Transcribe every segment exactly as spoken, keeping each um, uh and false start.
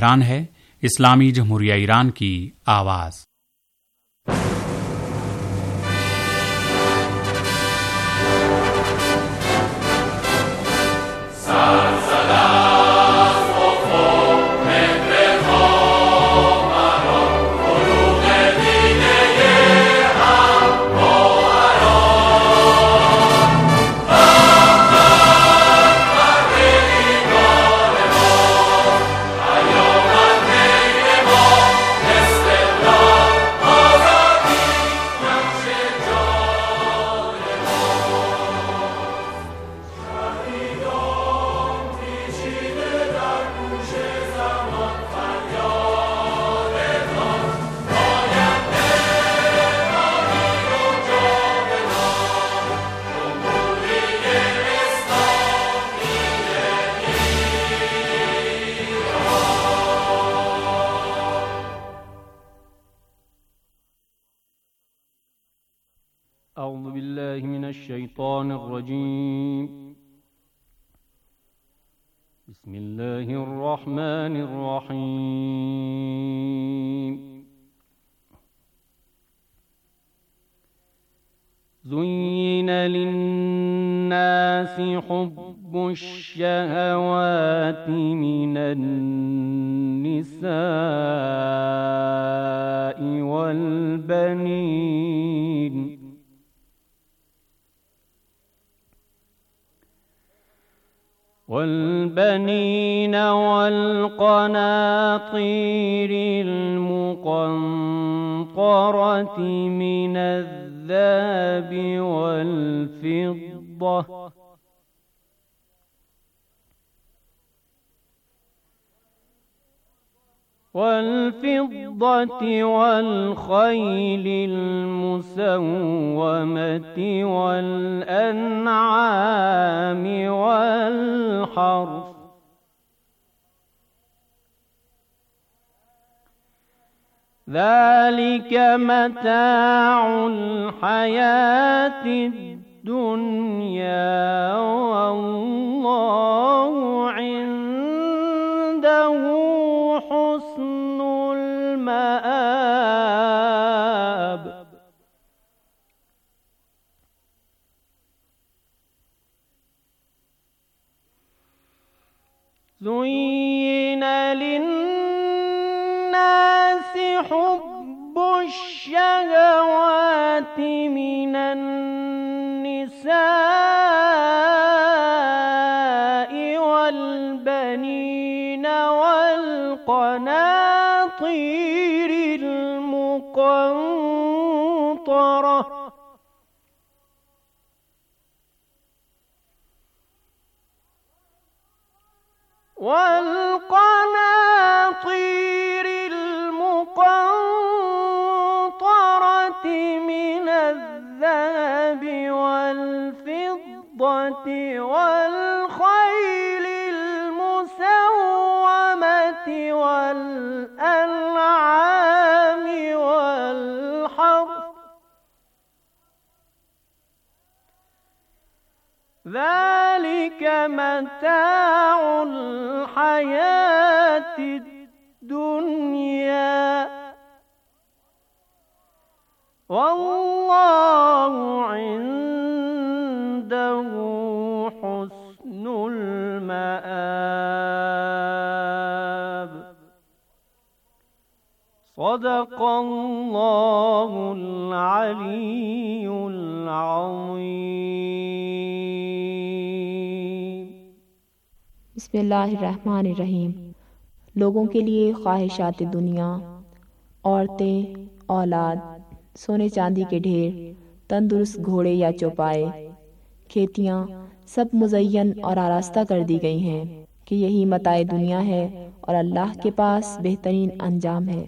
Tehran है, इस्लामी जमहूरिया Iran की आवाज़। أعوذ بالله من الشيطان الرجيم. بسم الله الرحمن الرحيم. زين للناس حب الشهوات من النساء والبنين والبنين والقناطير المقنطرة من الذهب والفضة والفضة والخيل المسومة والأنعام والحرث ذلك متاع الحياة الدنيا والله عنده حسن المآب. زين للناس حب الشهوات من النساء والبنين والقناطير المقنطرة والقناطير المقنطرة من الذهب والفضة والخيل المسومة والأنعام والحرث ذلك متاع الحياة الدنيا والله عنده حسن المآب. صدق الله العلي العظيم. बिस्मिल्लाहिर्रहमानिर्रहीम। लोगों के लिए ख्वाहिशात दुनिया, औरतें, औलाद, सोने चांदी के ढेर, तंदुरुस्त घोड़े या चौपाए, खेतियाँ सब मुज़य्यन और आरास्ता कर दी गई हैं कि यही मताए दुनिया है और अल्लाह के पास बेहतरीन अंजाम है।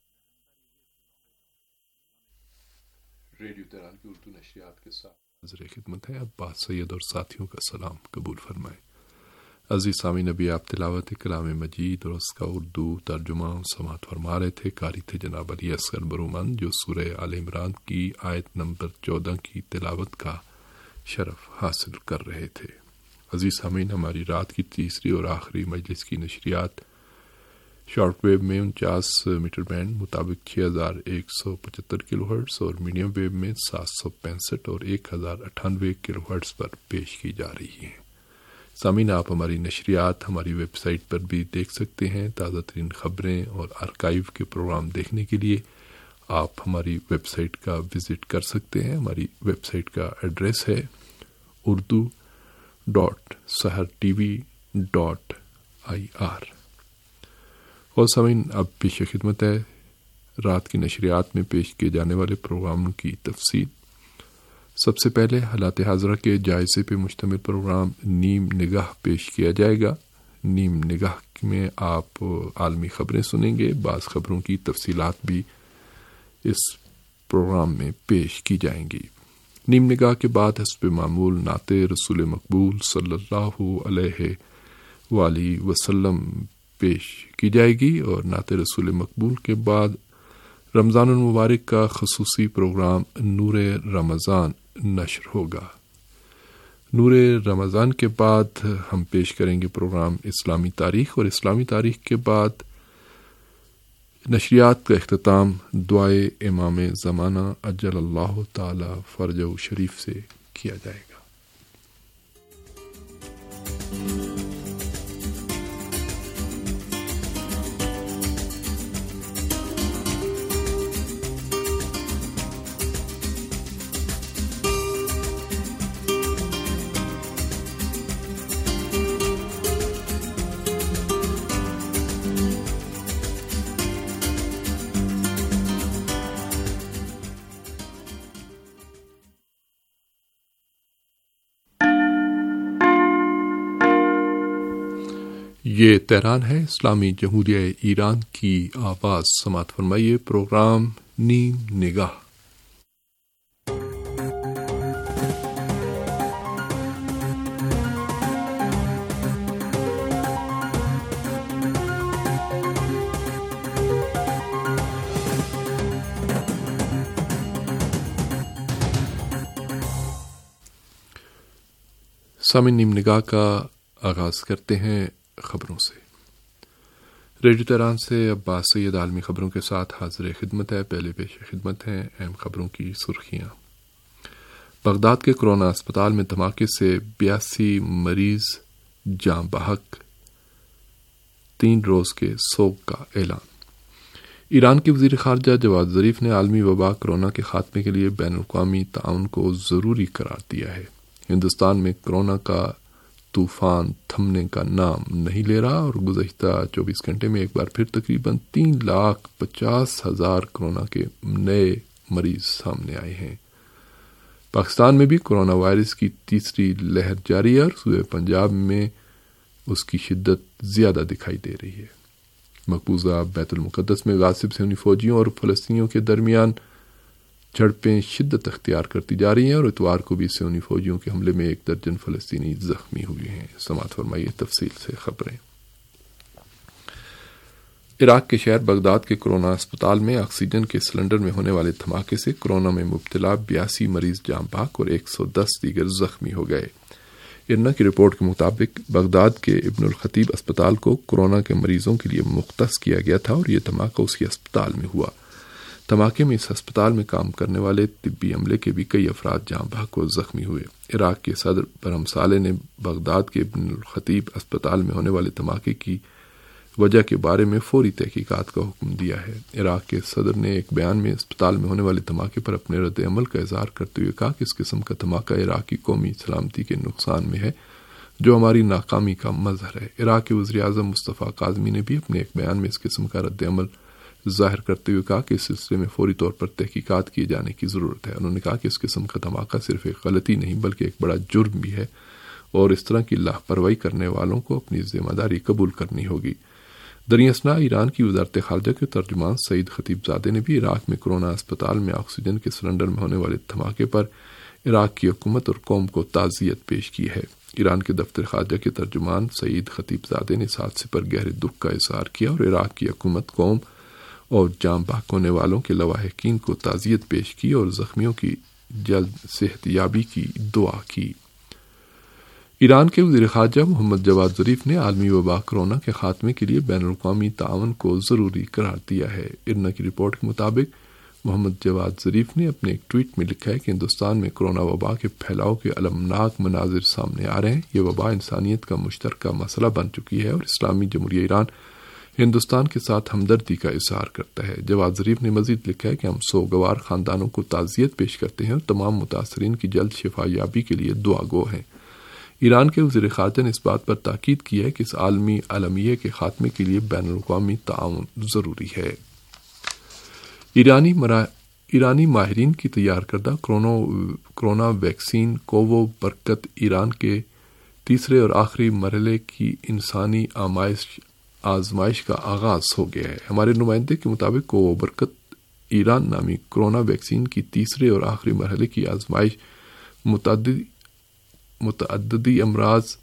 रेडियो तेहरान की उर्दू नशरियात के साथ हाज़िर खिदमत है। अब्बास सैयद और साथियों का सलाम कबूल फरमाएं। अज़ीज़ सामीन, नबी आप तिलावत कलाम मजीद और उसका उर्दू तर्जुमा समात फरमा रहे थे। कारी थे जनाब अली असगर बरूमंद, जो सूरह आल इमरान की आयत नंबर चौदह की तिलावत का शरफ हासिल कर रहे थे। अज़ीज़ सामीन, हमारी रात की तीसरी और आखिरी मजलिस की नशरियात شارٹ ویو میں انچاس میٹر بینڈ مطابق چھ ہزار ایک سو پچہتر کلو ہرٹز اور میڈیم ویو میں سات سو پینسٹھ اور ایک ہزار اٹھانوے کلو ہرٹز پر پیش کی جا رہی ہیں۔ سامعین، آپ ہماری نشریات ہماری ویب سائٹ پر بھی دیکھ سکتے ہیں۔ تازہ ترین خبریں اور آرکائیو کے پروگرام دیکھنے کے لیے آپ ہماری ویب سائٹ کا وزٹ کر سکتے ہیں۔ ہماری ویب سائٹ کا ایڈریس ہے Urdu dot Sahar T V dot I R. اور سامعین، اب پیش خدمت ہے رات کی نشریات میں پیش کیے جانے والے پروگراموں کی تفصیل۔ سب سے پہلے حالات حاضرہ کے جائزے پہ مشتمل پروگرام نیم نگاہ پیش کیا جائے گا۔ نیم نگاہ میں آپ عالمی خبریں سنیں گے، بعض خبروں کی تفصیلات بھی اس پروگرام میں پیش کی جائیں گی۔ نیم نگاہ کے بعد حسب معمول نعت رسول مقبول صلی اللہ علیہ وآلہ وسلم پیش کی جائے گی، اور نعت رسول مقبول کے بعد رمضان المبارک کا خصوصی پروگرام نور رمضان نشر ہوگا۔ نور رمضان کے بعد ہم پیش کریں گے پروگرام اسلامی تاریخ، اور اسلامی تاریخ کے بعد نشریات کا اختتام دعائے امام زمانہ اجل اللہ تعالی فرجہ شریف سے کیا جائے گا۔ یہ تہران ہے، اسلامی جمہوریہ ایران کی آواز۔ سماعت فرمائیے پروگرام نیم نگاہ۔ سامعین، نیم نگاہ کا آغاز کرتے ہیں خبروں سے۔ ریڈیو تہران سے عباس سید عالمی خبروں کے ساتھ حاضر خدمت ہے۔ پہلے پیش خدمت ہیں اہم خبروں کی سرخیاں۔ بغداد کے کرونا اسپتال میں دھماکے سے بیاسی مریض جاں بحق، تین روز کے سوگ کا اعلان۔ ایران کے وزیر خارجہ جواد ظریف نے عالمی وبا کرونا کے خاتمے کے لیے بین الاقوامی تعاون کو ضروری قرار دیا ہے۔ ہندوستان میں کرونا کا طوفان تھمنے کا نام نہیں لے رہا، اور گزشتہ چوبیس گھنٹے میں ایک بار پھر تقریباً تین لاکھ پچاس ہزار کرونا کے نئے مریض سامنے آئے ہیں۔ پاکستان میں بھی کرونا وائرس کی تیسری لہر جاری ہے، اور صوبہ پنجاب میں اس کی شدت زیادہ دکھائی دے رہی ہے۔ مقبوضہ بیت المقدس میں غاصب سونی فوجیوں اور فلسطینیوں کے درمیان جھڑپیں شدت اختیار کرتی جا رہی ہیں، اور اتوار کو بھی سونی فوجیوں کے حملے میں ایک درجن فلسطینی زخمی ہوئے ہیں۔ سماعت فرمائیے تفصیل سے خبریں۔ عراق کے شہر بغداد کے کرونا اسپتال میں آکسیجن کے سلنڈر میں ہونے والے دھماکے سے کرونا میں مبتلا بیاسی مریض جاں بحق اور ایک سو دس دیگر زخمی ہو گئے۔ ارنا کی رپورٹ کے مطابق بغداد کے ابن الخطیب اسپتال کو کورونا کے مریضوں کے لیے مختص کیا گیا تھا، اور یہ دھماکہ اسی اسپتال میں ہوا۔ دھماکے میں اس اسپتال میں کام کرنے والے طبی عملے کے بھی کئی افراد جاں بحق اور زخمی ہوئے۔ عراق کے صدر برہم صالح نے بغداد کے ابن الخطیب اسپتال میں ہونے والے دھماکے کی وجہ کے بارے میں فوری تحقیقات کا حکم دیا ہے۔ عراق کے صدر نے ایک بیان میں اسپتال میں ہونے والے دھماکے پر اپنے رد عمل کا اظہار کرتے ہوئے کہا کہ اس قسم کا دھماکہ عراق کی قومی سلامتی کے نقصان میں ہے، جو ہماری ناکامی کا مظہر ہے۔ عراق کے وزیر اعظم مصطفیٰ کاظمی نے بھی اپنے ایک بیان میں اس قسم کا رد عمل ظاہر کرتے ہوئے کہا کہ اس سلسلے میں فوری طور پر تحقیقات کیے جانے کی ضرورت ہے۔ انہوں نے کہا کہ اس قسم کا دھماکہ صرف ایک غلطی نہیں بلکہ ایک بڑا جرم بھی ہے، اور اس طرح کی لاپرواہی کرنے والوں کو اپنی ذمہ داری قبول کرنی ہوگی۔ دریں اثنا ایران کی وزارت خارجہ کے ترجمان سعید خطیب زادے نے بھی عراق میں کورونا اسپتال میں آکسیجن کے سلنڈر میں ہونے والے دھماکے پر عراق کی حکومت اور قوم کو تعزیت پیش کی ہے۔ ایران کے دفتر خارجہ کے ترجمان سعید خطیب زادے نے اس حادثے پر گہرے دکھ کا اظہار کیا اور عراق کی حکومت، قوم اور جاں بحق ہونے والوں کے لواحقین کو تعزیت پیش کی اور زخمیوں کی جلد صحت یابی کی دعا کی۔ ایران کے وزیر خارجہ محمد جواد ظریف نے عالمی وبا کرونا کے خاتمے کے لیے بین الاقوامی تعاون کو ضروری قرار دیا ہے۔ ارنا کی رپورٹ کے مطابق محمد جواد ظریف نے اپنے ایک ٹویٹ میں لکھا ہے کہ ہندوستان میں کرونا وبا کے پھیلاؤ کے المناک مناظر سامنے آ رہے ہیں۔ یہ وبا انسانیت کا مشترکہ مسئلہ بن چکی ہے اور اسلامی جمہوریہ ایران ہندوستان کے ساتھ ہمدردی کا اظہار کرتا ہے۔ جواد ظریف نے مزید لکھا ہے کہ ہم سوگوار خاندانوں کو تعزیت پیش کرتے ہیں اور تمام متاثرین کی جلد شفا یابی کے لیے دعا گو ہیں۔ ایران کے وزیر خارجہ نے اس بات پر تاکید کی ہے کہ اس عالمی المیہ کے خاتمے کے لیے بین الاقوامی تعاون ضروری ہے۔ ایرانی مرا... ایرانی ماہرین کی تیار کردہ کرونا ویکسین کوو برکت ایران کے تیسرے اور آخری مرحلے کی انسانی آمائش آزمائش کا آغاز ہو گیا ہے۔ ہمارے نمائندے کے مطابق کوو برکت ایران نامی کرونا ویکسین کی تیسرے اور آخری مرحلے کی آزمائش متعدد متعددی امراض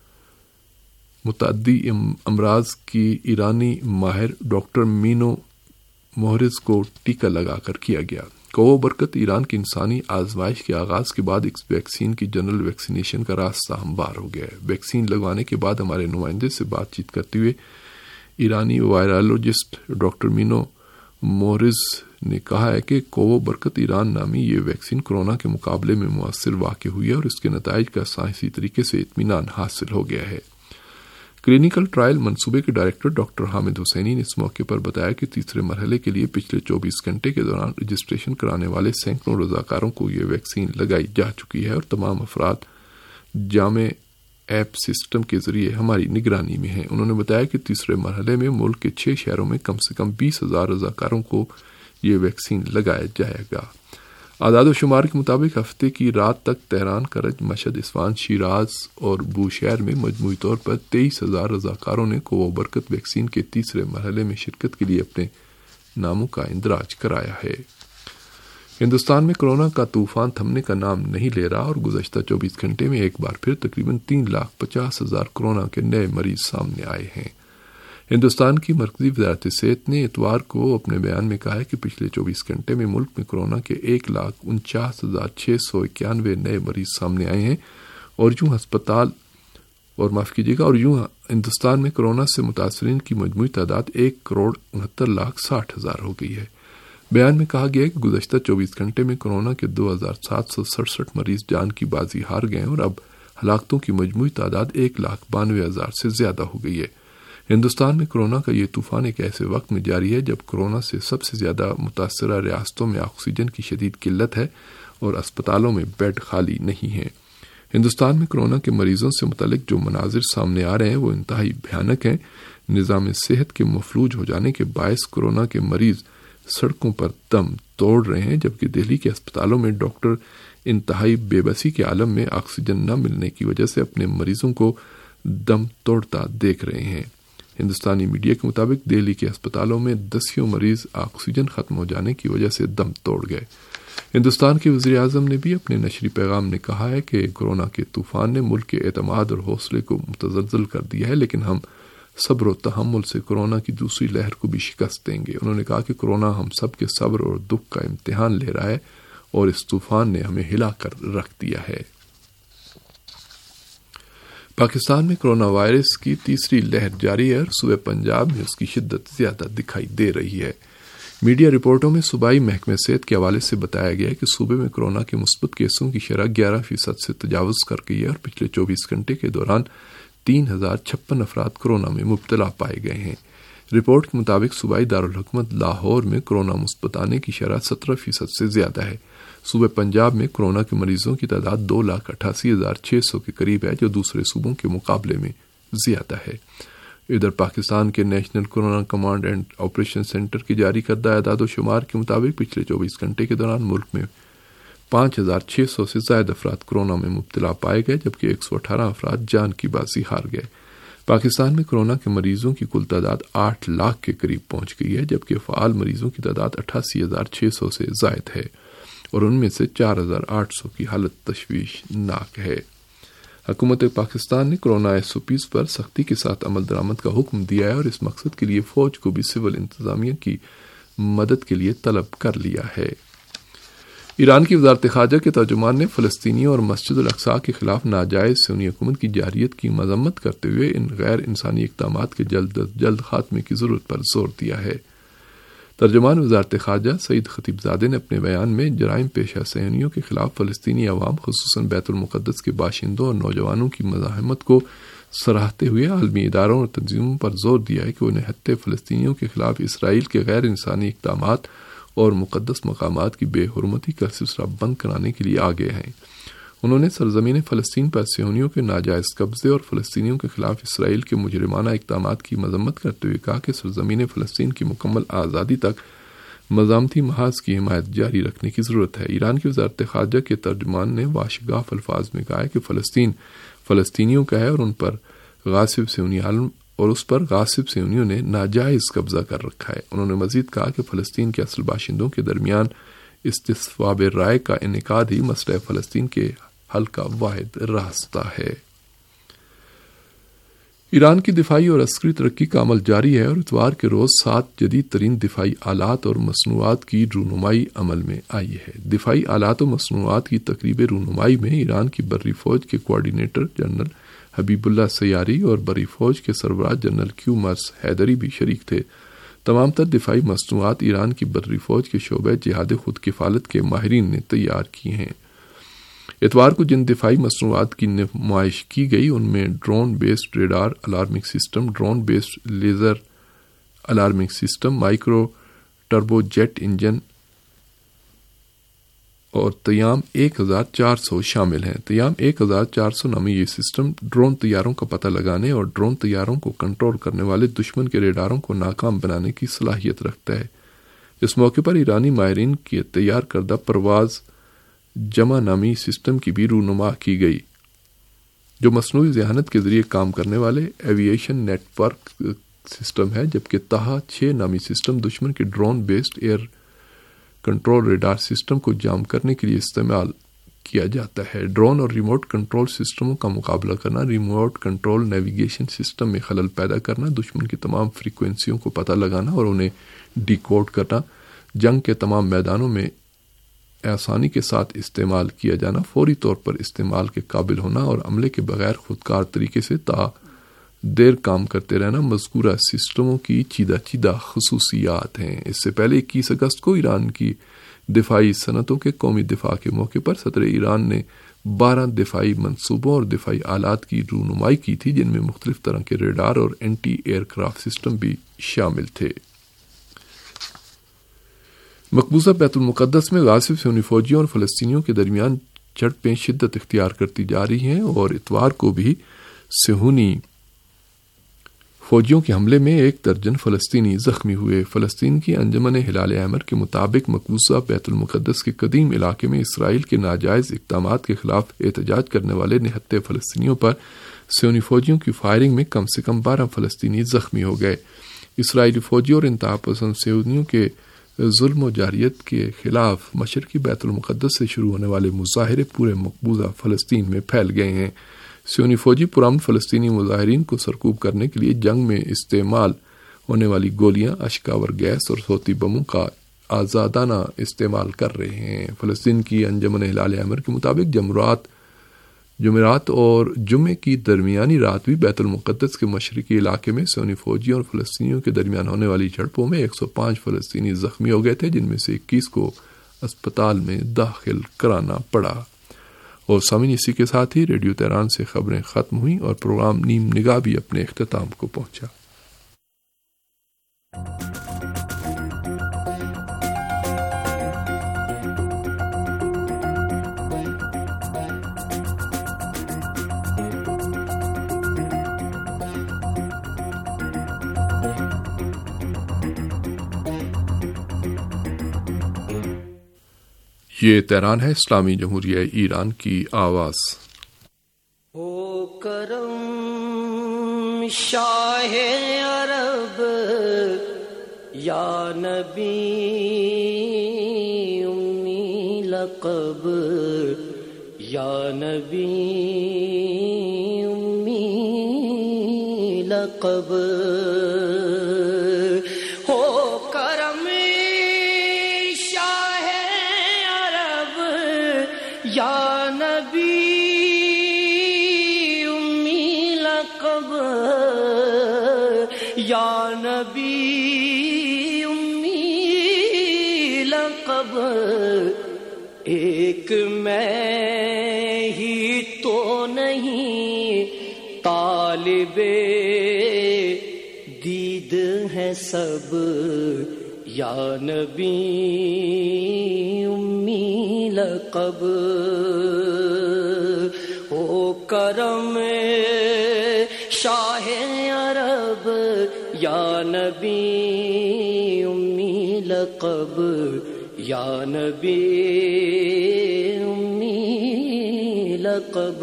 متعدی امراض کی ایرانی ماہر ڈاکٹر مینو محرز کو ٹیکہ لگا کر کیا گیا۔ کوو برکت ایران کی انسانی آزمائش کے آغاز کے بعد اس ویکسین کی جنرل ویکسینیشن کا راستہ ہموار ہو گیا ہے۔ ویکسین لگوانے کے بعد ہمارے نمائندے سے بات چیت کرتے ہوئے ایرانی وائرالوجسٹ ڈاکٹر مینو محرز نے کہا ہے کہ کوو برکت ایران نامی یہ ویکسین کورونا کے مقابلے میں مؤثر واقع ہوئی ہے اور اس کے نتائج کا سائنسی طریقے سے اطمینان حاصل ہو گیا ہے۔ کلینکل ٹرائل منصوبے کے ڈائریکٹر ڈاکٹر حامد حسینی نے اس موقع پر بتایا کہ تیسرے مرحلے کے لیے پچھلے چوبیس گھنٹے کے دوران رجسٹریشن کرانے والے سینکڑوں رضاکاروں کو یہ ویکسین لگائی جا چکی ہے اور تمام افراد جامع ایپ سسٹم کے ذریعے ہماری نگرانی میں ہیں۔ انہوں نے بتایا کہ تیسرے مرحلے میں ملک کے چھ شہروں میں کم سے کم بیس ہزار رضاکاروں کو یہ ویکسین لگایا جائے گا۔ اعداد و شمار کے مطابق ہفتے کی رات تک Tehran, Karaj, Mashhad, Isfahan, Shiraz اور بوشہر میں مجموعی طور پر تیئیس ہزار رضاکاروں نے کوو برکت ویکسین کے تیسرے مرحلے میں شرکت کے لیے اپنے ناموں کا اندراج کرایا ہے۔ ہندوستان میں کورونا کا طوفان تھمنے کا نام نہیں لے رہا اور گزشتہ چوبیس گھنٹے میں ایک بار پھر تقریباً تین لاکھ پچاس ہزار کورونا کے نئے مریض سامنے آئے ہیں۔ ہندوستان کی مرکزی وزارت صحت نے اتوار کو اپنے بیان میں کہا ہے کہ پچھلے چوبیس گھنٹے میں ملک میں کورونا کے ایک لاکھ انچاس ہزار چھ سو اکیانوے نئے مریض سامنے آئے ہیں اور یوں ہسپتال اور معاف کیجیے گا اور یوں ہندوستان میں کورونا سے متاثرین کی مجموعی تعداد ایک کروڑ انہتر لاکھ ساٹھ ہزار ہو گئی ہے۔ بیان میں کہا گیا کہ گزشتہ چوبیس گھنٹے میں کورونا کے دو ہزار سات سو سڑسٹھ مریض جان کی بازی ہار گئے اور اب ہلاکتوں کی مجموعی تعداد ایک لاکھ بانوے ہزار سے زیادہ ہو گئی ہے۔ ہندوستان میں کورونا کا یہ طوفان ایک ایسے وقت میں جاری ہے جب کورونا سے سب سے زیادہ متاثرہ ریاستوں میں آکسیجن کی شدید قلت ہے اور اسپتالوں میں بیڈ خالی نہیں ہیں۔ ہندوستان میں کورونا کے مریضوں سے متعلق جو مناظر سامنے آ رہے ہیں وہ انتہائی بھیانک ہیں۔ نظام صحت کے مفلوج ہو جانے کے باعث کورونا کے مریض سڑکوں پر دم توڑ رہے ہیں، جبکہ دہلی کے اسپتالوں میں ڈاکٹر انتہائی بے بسی کے عالم میں آکسیجن نہ ملنے کی وجہ سے اپنے مریضوں کو دم توڑتا دیکھ رہے ہیں۔ ہندوستانی میڈیا کے مطابق دہلی کے اسپتالوں میں دسیوں مریض آکسیجن ختم ہو جانے کی وجہ سے دم توڑ گئے۔ ہندوستان کے وزیر اعظم نے بھی اپنے نشری پیغام میں کہا ہے کہ کورونا کے طوفان نے ملک کے اعتماد اور حوصلے کو متزلزل کر دیا ہے، لیکن ہم صبر و تحمل سے کورونا کی دوسری لہر کو بھی شکست دیں گے۔ انہوں نے کہا کہ کورونا ہم سب کے صبر اور دکھ کا امتحان لے رہا ہے اور اس طوفان نے ہمیں ہلا کر رکھ دیا ہے۔ پاکستان میں کورونا وائرس کی تیسری لہر جاری ہے اور صوبہ پنجاب میں اس کی شدت زیادہ دکھائی دے رہی ہے۔ میڈیا رپورٹوں میں صوبائی محکمہ صحت کے حوالے سے بتایا گیا ہے کہ صوبے میں کورونا کے مثبت کیسوں کی شرح گیارہ فیصد سے تجاوز کر گئی ہے اور پچھلے چوبیس گھنٹے کے دوران تین ہزار چھپن افراد کورونا میں مبتلا پائے گئے ہیں۔ رپورٹ کے مطابق صوبائی دارالحکومت لاہور میں کورونا مثبت آنے کی شرح سترہ فیصد سے زیادہ ہے۔ صوبہ پنجاب میں کورونا کے مریضوں کی تعداد دو لاکھ اٹھاسی ہزار چھ سو کے قریب ہے، جو دوسرے صوبوں کے مقابلے میں زیادہ ہے۔ ادھر پاکستان کے national corona command and operation centre کی جاری کردہ اعداد و شمار کے مطابق پچھلے چوبیس گھنٹے کے دوران ملک میں پانچ ہزار چھ سو سے زائد افراد کورونا میں مبتلا پائے گئے، جبکہ ایک سو اٹھارہ افراد جان کی بازی ہار گئے۔ پاکستان میں کورونا کے مریضوں کی کل تعداد آٹھ لاکھ کے قریب پہنچ گئی ہے، جبکہ فعال مریضوں کی تعداد اٹھاسی ہزار چھ سو سے زائد ہے اور ان میں سے چار ہزار آٹھ سو کی حالت تشویشناک ہے۔ حکومت پاکستان نے کورونا ایس او پیز پر سختی کے ساتھ عمل درآمد کا حکم دیا ہے اور اس مقصد کے لیے فوج کو بھی سول انتظامیہ کی مدد کے لیے طلب کر لیا ہے۔ ایران کی وزارت خارجہ کے ترجمان نے فلسطینیوں اور مسجد الاقصی کے خلاف ناجائز صہیونی حکومت کی جارحیت کی مذمت کرتے ہوئے ان غیر انسانی اقدامات کے جلد از جلد خاتمے کی ضرورت پر زور دیا ہے۔ ترجمان وزارت خارجہ سعید خطیب زادے نے اپنے بیان میں جرائم پیشہ صہیونیوں کے خلاف فلسطینی عوام خصوصاً بیت المقدس کے باشندوں اور نوجوانوں کی مزاحمت کو سراہتے ہوئے عالمی اداروں اور تنظیموں پر زور دیا ہے کہ وہ نہتے فلسطینیوں کے خلاف اسرائیل کے غیر انسانی اقدامات اور مقدس مقامات کی بے حرمتی کا سلسلہ بند کرانے کے لیے آگے ہیں۔ انہوں نے سرزمین فلسطین پر صہیونیوں کے ناجائز قبضے اور فلسطینیوں کے خلاف اسرائیل کے مجرمانہ اقدامات کی مذمت کرتے ہوئے کہا کہ سرزمین فلسطین کی مکمل آزادی تک مزامتی محاذ کی حمایت جاری رکھنے کی ضرورت ہے۔ ایران کی وزارت خارجہ کے ترجمان نے واشگاف الفاظ میں کہا ہے کہ فلسطین فلسطینیوں کا ہے اور ان پر غاصب صہیونی عالم اور اس پر غاصب صہیونیوں نے ناجائز قبضہ کر رکھا ہے۔ انہوں نے مزید کہا کہ فلسطین کے اصل باشندوں کے درمیان استصواب رائے کا انعقاد ہی مسئلہ فلسطین کے حل کا واحد راستہ ہے۔ ایران کی دفاعی اور عسکری ترقی کا عمل جاری ہے اور اتوار کے روز سات جدید ترین دفاعی آلات اور مصنوعات کی رونمائی عمل میں آئی ہے۔ دفاعی آلات و مصنوعات کی تقریب رونمائی میں ایران کی بری فوج کے کوارڈینیٹر جنرل حبیب اللہ سیاری اور بری فوج کے سربراہ جنرل کیو مرس حیدری بھی شریک تھے۔ تمام تر دفاعی مصنوعات ایران کی بری فوج کے شعبہ جہاد خود کفالت کے ماہرین نے تیار کی ہیں۔ اتوار کو جن دفاعی مصنوعات کی نمائش کی گئی ان میں drone based radar alarming system, drone based laser alarming system, micro turbo jet engine اور تیام ایک ہزار چار سو شامل ہیں۔ تیام ایک ہزار چار سو نامی یہ سسٹم ڈرون طیاروں کا پتہ لگانے اور ڈرون طیاروں کو کنٹرول کرنے والے دشمن کے ریڈاروں کو ناکام بنانے کی صلاحیت رکھتا ہے۔ اس موقع پر ایرانی ماہرین کی تیار کردہ پرواز جمع نامی سسٹم کی بھی رونما کی گئی، جو مصنوعی ذہانت کے ذریعے کام کرنے والے ایوییشن نیٹ ورک سسٹم ہے، جبکہ تاہا چھ نامی سسٹم دشمن کے drone based air control radar system کو جام کرنے کے لیے استعمال کیا جاتا ہے۔ ڈرون اور ریموٹ کنٹرول سسٹموں کا مقابلہ کرنا، ریموٹ کنٹرول نیویگیشن سسٹم میں خلل پیدا کرنا، دشمن کی تمام فریکوینسیوں کو پتہ لگانا اور انہیں ڈی کوڈ کرنا، جنگ کے تمام میدانوں میں آسانی کے ساتھ استعمال کیا جانا، فوری طور پر استعمال کے قابل ہونا اور عملے کے بغیر خودکار طریقے سے تا دیر کام کرتے رہنا مذکورہ سسٹموں کی چیدہ چیدہ خصوصیات ہیں۔ اس سے پہلے اکیس اگست کو ایران کی دفاعی صنعتوں کے قومی دفاع کے موقع پر صدر ایران نے بارہ دفاعی منصوبوں اور دفاعی آلات کی رونمائی کی تھی، جن میں مختلف طرح کے ریڈار اور اینٹی ایئر کرافٹ سسٹم بھی شامل تھے۔ مقبوضہ بیت المقدس میں غاصب صہیونی فوجیوں اور فلسطینیوں کے درمیان جھڑپیں شدت اختیار کرتی جا رہی ہیں اور اتوار کو بھی صہیونی فوجیوں کے حملے میں ایک درجن فلسطینی زخمی ہوئے۔ فلسطین کی انجمن ہلال احمر کے مطابق مقبوضہ بیت المقدس کے قدیم علاقے میں اسرائیل کے ناجائز اقدامات کے خلاف احتجاج کرنے والے نہتے فلسطینیوں پر صہیونی فوجیوں کی فائرنگ میں کم سے کم بارہ فلسطینی زخمی ہو گئے۔ اسرائیلی فوجیوں اور انتہا پسند صہیونیوں کے ظلم و جارحیت کے خلاف مشرقی بیت المقدس سے شروع ہونے والے مظاہرے پورے مقبوضہ فلسطین میں پھیل گئے ہیں۔ صہیونی فوجی پرامن فلسطینی مظاہرین کو سرکوب کرنے کے لیے جنگ میں استعمال ہونے والی گولیاں، اشکاور گیس اور صوتی بموں کا آزادانہ استعمال کر رہے ہیں۔ فلسطین کی انجمن ہلال احمر کے مطابق جمعرات جمعرات اور جمعے کی درمیانی رات بھی بیت المقدس کے مشرقی علاقے میں صہیونی فوجیوں اور فلسطینیوں کے درمیان ہونے والی جھڑپوں میں ایک سو پانچ فلسطینی زخمی ہو گئے تھے، جن میں سے اکیس کو اسپتال میں داخل کرانا پڑا۔ اور سامعین، اسی کے ساتھ ہی ریڈیو تہران سے خبریں ختم ہوئیں اور پروگرام نیم نگاہ بھی اپنے اختتام کو پہنچا۔ یہ تہران ہے، اسلامی جمہوریہ ایران کی آواز۔ او کرم شاہ عرب یا نبی امی لقب، یا نبی امی لقب، ہو کرم شاہ عرب لقب ایک میں ہی تو نہیں، طالب دید ہے سب، یا نبی امی لقب ہو کرم شاہ عرب، یا نبی امی لقب، یا نبی امی لقب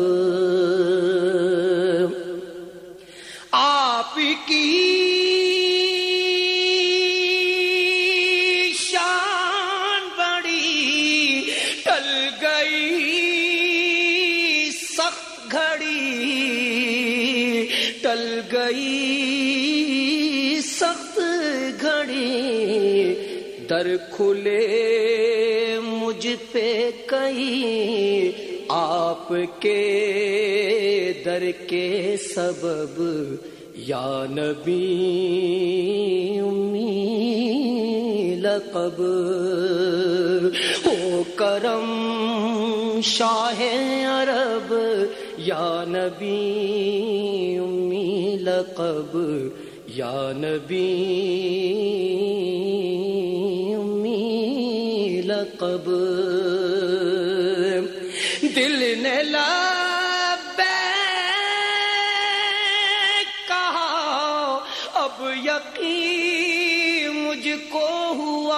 آپ کی شان بڑی ٹل گئی سخت گھڑی، ٹل گئی سخت گھڑی، در کھلے مجھ پہ کہیں آپ کے در کے سبب، یا نبی امی لقب او کرم شاہ عرب، یا نبی امی لقب، یا نبی امی لقب دل نے لبیک کہا، اب یقین مجھ کو ہوا۔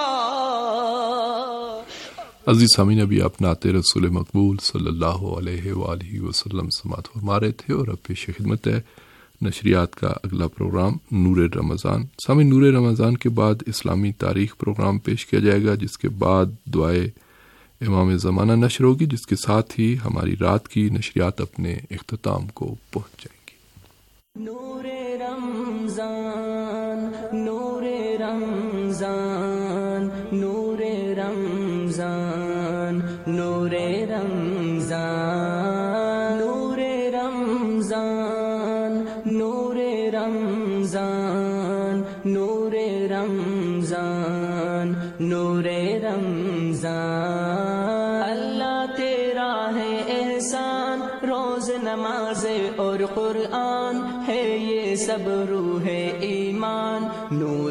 عزیز سامعین، ابھی آپ نعت رسول مقبول صلی اللہ علیہ وآلہ وسلم سماعت فرما رہے تھے، اور اب پیش خدمت ہے نشریات کا اگلا پروگرام نور رمضان۔ سامعین، نور رمضان کے بعد اسلامی تاریخ پروگرام پیش کیا جائے گا، جس کے بعد دعائے امام زمانہ نشر ہوگی، جس کے ساتھ ہی ہماری رات کی نشریات اپنے اختتام کو پہنچ جائیں گی۔ نور رمضان، نور رمضان، نور رمضان، نور رمضان، نور رمضان، نور رمضان، نور رمضان، نور رمضان، اللہ تیرا ہے احسان، روز نماز اور قرآن ہے یہ سب روح ایمان، نور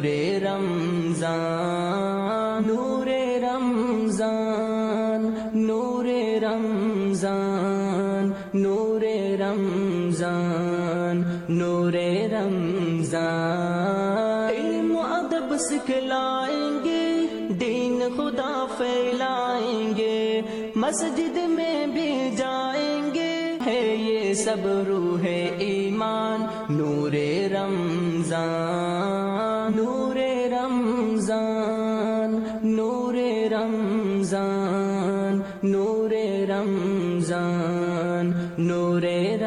رمضان، نور رمضان، نور رمضان، نور رمضان، نور رمضان، علم و ادب سکھلائیں گے، دین خدا پھیلائیں گے، مسجد میں بھی جائیں گے، ہے یہ سب روح ایمان، نور رمضان، نور رمضان، نور رمضان، نور رمضان، نور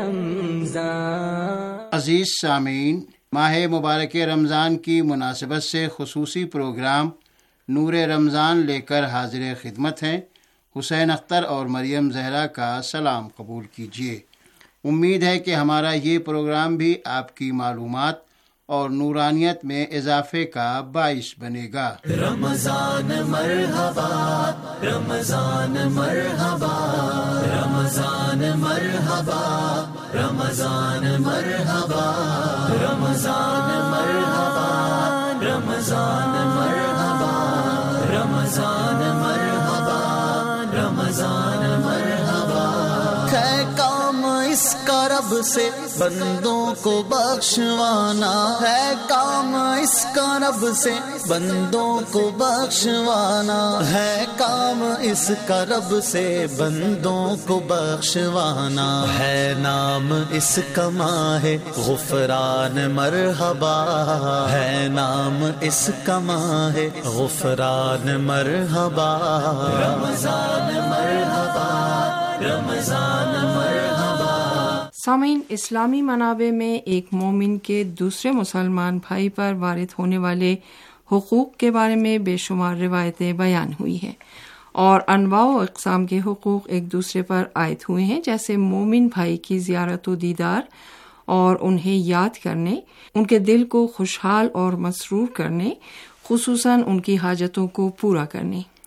رمضان۔ عزیز سامعین، ماہ مبارک رمضان کی مناسبت سے خصوصی پروگرام نور رمضان لے کر حاضر خدمت ہیں۔ حسین اختر اور مریم زہرا کا سلام قبول کیجیے۔ امید ہے کہ ہمارا یہ پروگرام بھی آپ کی معلومات اور نورانیت میں اضافے کا باعث بنے گا۔ رمضان مرحبا، رمضان مرحبا، رمضان مرحبا، رمضان مرحبا، رمضان مرحبا، رمضان مرحبا، رمضان مرحبا، رمضان مرحبا۔ ہے کام اس کا رب سے بندوں کو بخشوانا، ہے کام اس کا رب سے بندوں کو بخشوانا، ہے کام اس کا رب سے بندوں کو بخشوانا، ہے نام اس کا ماہ غفران مرحبا، ہے نام اس کا ماہ غفران مرحبا، رمضان مرحبا، رمضان مرحبا۔ سامعین، اسلامی منابع میں ایک مومن کے دوسرے مسلمان بھائی پر وارد ہونے والے حقوق کے بارے میں بے شمار روایتیں بیان ہوئی ہیں، اور انواع و اقسام کے حقوق ایک دوسرے پر عائد ہوئے ہیں، جیسے مومن بھائی کی زیارت و دیدار اور انہیں یاد کرنے، ان کے دل کو خوشحال اور مسرور کرنے، خصوصاً ان کی حاجتوں کو پورا کرنے۔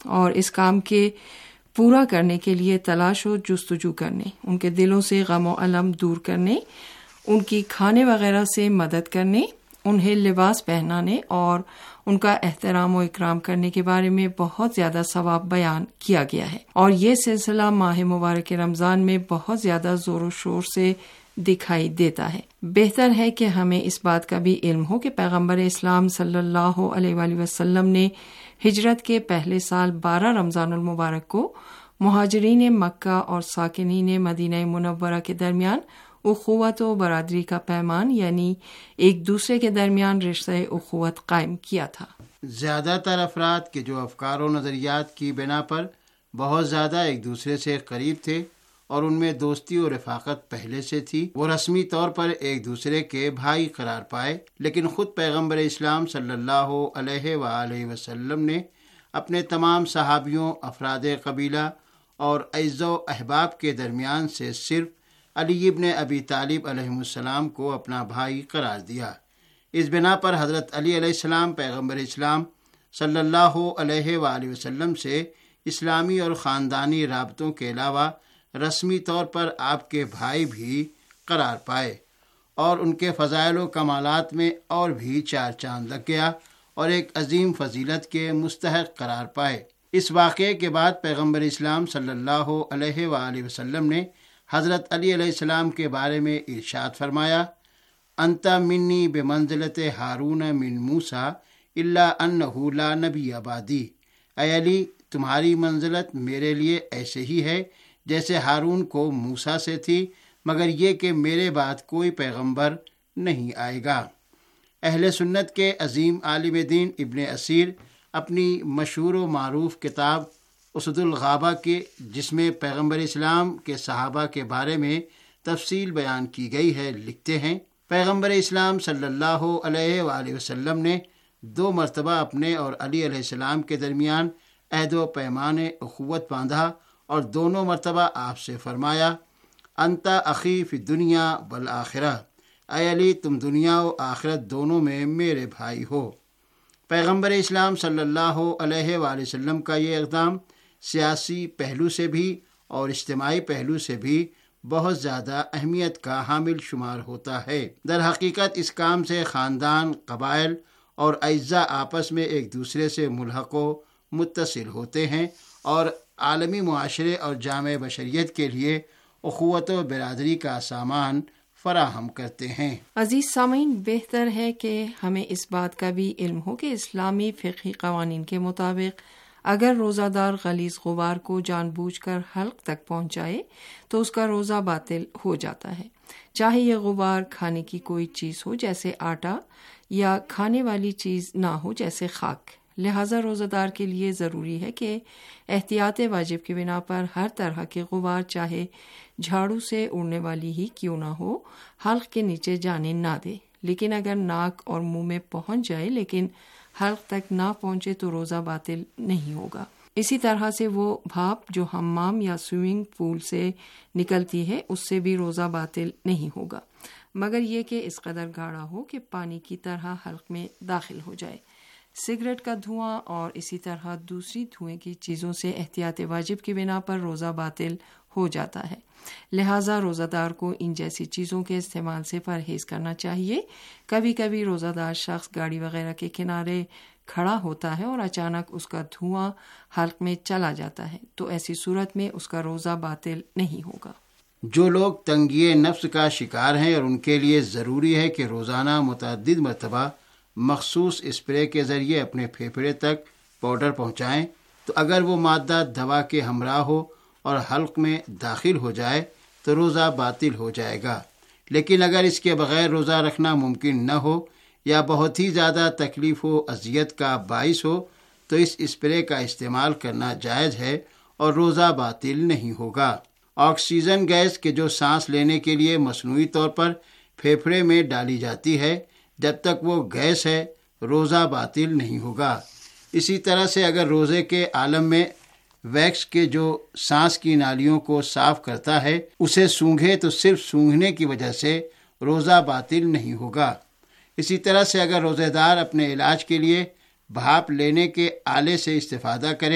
اور اس کام کے پورا کرنے کے لیے تلاش و جستجو کرنے، ان کے دلوں سے غم و الم دور کرنے، ان کی کھانے وغیرہ سے مدد کرنے، انہیں لباس پہنانے اور ان کا احترام و اکرام کرنے کے بارے میں بہت زیادہ ثواب بیان کیا گیا ہے، اور یہ سلسلہ ماہ مبارک رمضان میں بہت زیادہ زور و شور سے دکھائی دیتا ہے۔ بہتر ہے کہ ہمیں اس بات کا بھی علم ہو کہ پیغمبر اسلام صلی اللہ علیہ وآلہ وسلم نے ہجرت کے پہلے سال بارہ رمضان المبارک کو مہاجرین مکہ اور ساکنین مدینہ منورہ کے درمیان اخوت و برادری کا پیمان یعنی ایک دوسرے کے درمیان رشتہ اخوت قائم کیا تھا۔ زیادہ تر افراد کے جو افکار و نظریات کی بنا پر بہت زیادہ ایک دوسرے سے قریب تھے اور ان میں دوستی و رفاقت پہلے سے تھی، وہ رسمی طور پر ایک دوسرے کے بھائی قرار پائے، لیکن خود پیغمبر اسلام صلی اللہ علیہ وآلہ وسلم نے اپنے تمام صحابیوں، افراد قبیلہ اور اعزا و احباب کے درمیان سے صرف علی ابن ابی طالب علیہ السلام کو اپنا بھائی قرار دیا۔ اس بنا پر حضرت علی علیہ السلام پیغمبر اسلام صلی اللہ علیہ وآلہ وسلم سے اسلامی اور خاندانی رابطوں کے علاوہ رسمی طور پر آپ کے بھائی بھی قرار پائے، اور ان کے فضائل و کمالات میں اور بھی چار چاند لگ گیا اور ایک عظیم فضیلت کے مستحق قرار پائے۔ اس واقعے کے بعد پیغمبر اسلام صلی اللہ علیہ وآلہ وسلم نے حضرت علی علیہ السلام کے بارے میں ارشاد فرمایا، انت منی بمنزلت ہارون من موسیٰ الا انہ لا نبی بعدی، اے علی تمہاری منزلت میرے لیے ایسے ہی ہے جیسے ہارون کو موسیٰ سے تھی، مگر یہ کہ میرے بعد کوئی پیغمبر نہیں آئے گا۔ اہل سنت کے عظیم عالم دین ابن اسیر اپنی مشہور و معروف کتاب اسد الغابہ کے، جس میں پیغمبر اسلام کے صحابہ کے بارے میں تفصیل بیان کی گئی ہے، لکھتے ہیں، پیغمبر اسلام صلی اللہ علیہ وآلہ وسلم نے دو مرتبہ اپنے اور علی علیہ السلام کے درمیان عہد و پیمان اخوت باندھا، اور دونوں مرتبہ آپ سے فرمایا، انت اخی فی دنیا والآخرہ، اے علی تم دنیا و آخرت دونوں میں میرے بھائی ہو۔ پیغمبر اسلام صلی اللہ علیہ وآلہ وسلم کا یہ اقدام سیاسی پہلو سے بھی اور اجتماعی پہلو سے بھی بہت زیادہ اہمیت کا حامل شمار ہوتا ہے۔ در حقیقت اس کام سے خاندان، قبائل اور اعزا آپس میں ایک دوسرے سے ملحق و متصل ہوتے ہیں اور عالمی معاشرے اور جامع بشریت کے لیے اخوت و برادری کا سامان فراہم کرتے ہیں۔ عزیز سامعین، بہتر ہے کہ ہمیں اس بات کا بھی علم ہو کہ اسلامی فقہی قوانین کے مطابق اگر روزہ دار غلیظ غبار کو جان بوجھ کر حلق تک پہنچائے تو اس کا روزہ باطل ہو جاتا ہے، چاہے یہ غبار کھانے کی کوئی چیز ہو جیسے آٹا یا کھانے والی چیز نہ ہو جیسے خاک۔ لہذا روزہ دار کے لیے ضروری ہے کہ احتیاط واجب کی بنا پر ہر طرح کے غبار چاہے جھاڑو سے اڑنے والی ہی کیوں نہ ہو حلق کے نیچے جانے نہ دے، لیکن اگر ناک اور منہ میں پہنچ جائے لیکن حلق تک نہ پہنچے تو روزہ باطل نہیں ہوگا۔ اسی طرح سے وہ بھاپ جو حمام یا سوئمنگ پول سے نکلتی ہے اس سے بھی روزہ باطل نہیں ہوگا، مگر یہ کہ اس قدر گاڑھا ہو کہ پانی کی طرح حلق میں داخل ہو جائے۔ سگریٹ کا دھواں اور اسی طرح دوسری دھوئیں کی چیزوں سے احتیاط واجب کی بنا پر روزہ باطل ہو جاتا ہے، لہٰذا روزہ دار کو ان جیسی چیزوں کے استعمال سے پرہیز کرنا چاہیے۔ کبھی کبھی روزہ دار شخص گاڑی وغیرہ کے کنارے کھڑا ہوتا ہے اور اچانک اس کا دھواں حلق میں چلا جاتا ہے تو ایسی صورت میں اس کا روزہ باطل نہیں ہوگا۔ جو لوگ تنگی نفس کا شکار ہیں اور ان کے لیے ضروری ہے کہ روزانہ متعدد مرتبہ مخصوص اسپرے کے ذریعے اپنے پھیپھڑے تک پاؤڈر پہنچائیں، تو اگر وہ مادہ دوا کے ہمراہ ہو اور حلق میں داخل ہو جائے تو روزہ باطل ہو جائے گا، لیکن اگر اس کے بغیر روزہ رکھنا ممکن نہ ہو یا بہت ہی زیادہ تکلیف و اذیت کا باعث ہو تو اس اسپرے کا استعمال کرنا جائز ہے اور روزہ باطل نہیں ہوگا۔ آکسیجن گیس کے جو سانس لینے کے لیے مصنوعی طور پر پھیپھڑے میں ڈالی جاتی ہے، جب تک وہ گیس ہے روزہ باطل نہیں ہوگا۔ اسی طرح سے اگر روزے کے عالم میں ویکس کے جو سانس کی نالیوں کو صاف کرتا ہے اسے سونگھے تو صرف سونگھنے کی وجہ سے روزہ باطل نہیں ہوگا۔ اسی طرح سے اگر روزے دار اپنے علاج کے لیے بھاپ لینے کے آلے سے استفادہ کرے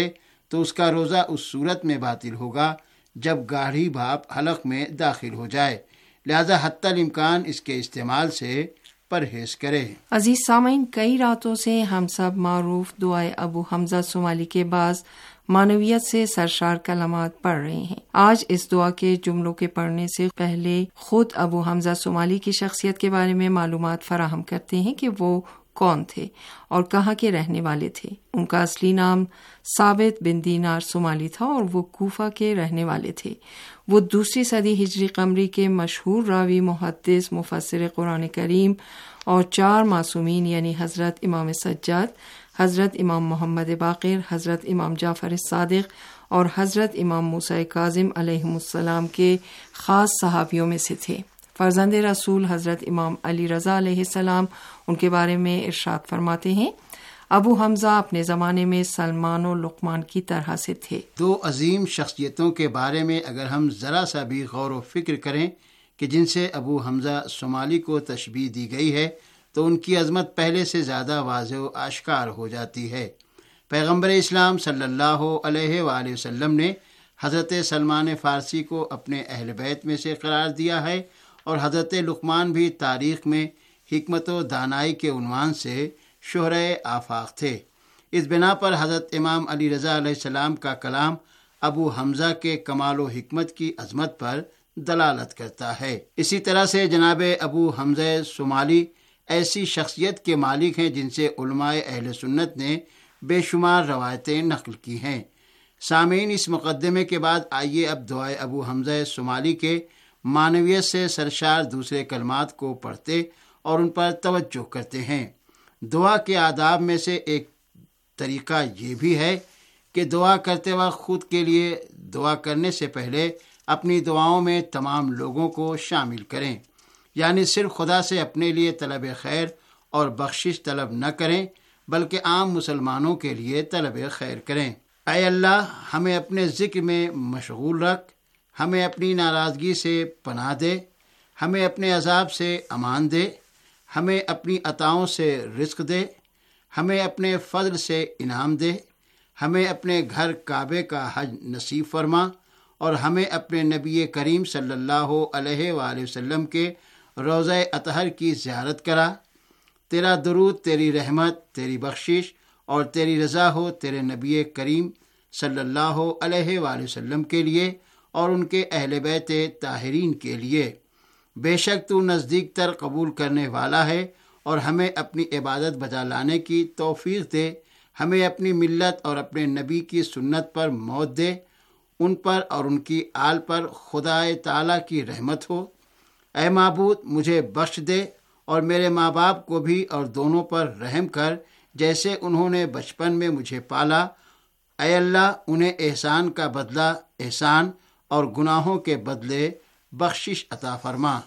تو اس کا روزہ اس صورت میں باطل ہوگا جب گاڑھی بھاپ حلق میں داخل ہو جائے، لہذا حتی الامکان اس کے استعمال سے پرہیز کرے۔ عزیز سامعین، کئی راتوں سے ہم سب معروف دعائے ابو حمزہ صومالی کے بعض معنویت سے سرشار کلمات پڑھ رہے ہیں۔ آج اس دعا کے جملوں کے پڑھنے سے پہلے خود ابو حمزہ صومالی کی شخصیت کے بارے میں معلومات فراہم کرتے ہیں کہ وہ کون تھے اور کہاں کے رہنے والے تھے۔ ان کا اصلی نام ثابت بن دینار صومالی تھا اور وہ کوفہ کے رہنے والے تھے۔ وہ دوسری صدی ہجری قمری کے مشہور راوی، محدث، مفسر قرآن کریم اور چار معصومین یعنی حضرت امام سجاد، حضرت امام محمد باقر، حضرت امام جعفر الصادق اور حضرت امام موسیٰ کاظم علیہم السلام کے خاص صحابیوں میں سے تھے۔ فرزند رسول حضرت امام علی رضا علیہ السلام ان کے بارے میں ارشاد فرماتے ہیں، ابو حمزہ اپنے زمانے میں سلمان و لقمان کی طرح سے تھے۔ دو عظیم شخصیتوں کے بارے میں اگر ہم ذرا سا بھی غور و فکر کریں کہ جن سے ابو حمزہ صومالی کو تشبیہ دی گئی ہے تو ان کی عظمت پہلے سے زیادہ واضح و آشکار ہو جاتی ہے۔ پیغمبر اسلام صلی اللہ علیہ وآلہ وسلم نے حضرت سلمان فارسی کو اپنے اہل بیت میں سے قرار دیا ہے اور حضرت لقمان بھی تاریخ میں حکمت و دانائی کے عنوان سے شہرہ آفاق تھے۔ اس بنا پر حضرت امام علی رضا علیہ السلام کا کلام ابو حمزہ کے کمال و حکمت کی عظمت پر دلالت کرتا ہے۔ اسی طرح سے جناب ابو حمزہ صومالی ایسی شخصیت کے مالک ہیں جن سے علماء اہل سنت نے بے شمار روایتیں نقل کی ہیں۔ سامعین، اس مقدمے کے بعد آئیے اب دعائے ابو حمزہ صومالی کے معنویت سے سرشار دوسرے کلمات کو پڑھتے اور ان پر توجہ کرتے ہیں۔ دعا کے آداب میں سے ایک طریقہ یہ بھی ہے کہ دعا کرتے وقت خود کے لیے دعا کرنے سے پہلے اپنی دعاؤں میں تمام لوگوں کو شامل کریں، یعنی صرف خدا سے اپنے لیے طلب خیر اور بخشش طلب نہ کریں بلکہ عام مسلمانوں کے لیے طلب خیر کریں۔ اے اللہ، ہمیں اپنے ذکر میں مشغول رکھ، ہمیں اپنی ناراضگی سے پناہ دے، ہمیں اپنے عذاب سے امان دے، ہمیں اپنی عطاؤں سے رزق دے، ہمیں اپنے فضل سے انعام دے، ہمیں اپنے گھر کعبے کا حج نصیب فرما اور ہمیں اپنے نبی کریم صلی اللہ علیہ وآلہ وسلم کے روضہ اطہر کی زیارت کرا۔ تیرا درود، تیری رحمت، تیری بخشش اور تیری رضا ہو تیرے نبی کریم صلی اللہ علیہ وآلہ وسلم کے لیے اور ان کے اہل بیت طاہرین کے لیے۔ بے شک تو نزدیک تر قبول کرنے والا ہے اور ہمیں اپنی عبادت بجا لانے کی توفیق دے، ہمیں اپنی ملت اور اپنے نبی کی سنت پر موت دے، ان پر اور ان کی آل پر خدا تعالی کی رحمت ہو۔ اے معبود، مجھے بخش دے اور میرے ماں باپ کو بھی اور دونوں پر رحم کر جیسے انہوں نے بچپن میں مجھے پالا۔ اے اللہ، انہیں احسان کا بدلہ احسان اور گناہوں کے بدلے بخشش عطا فرما۔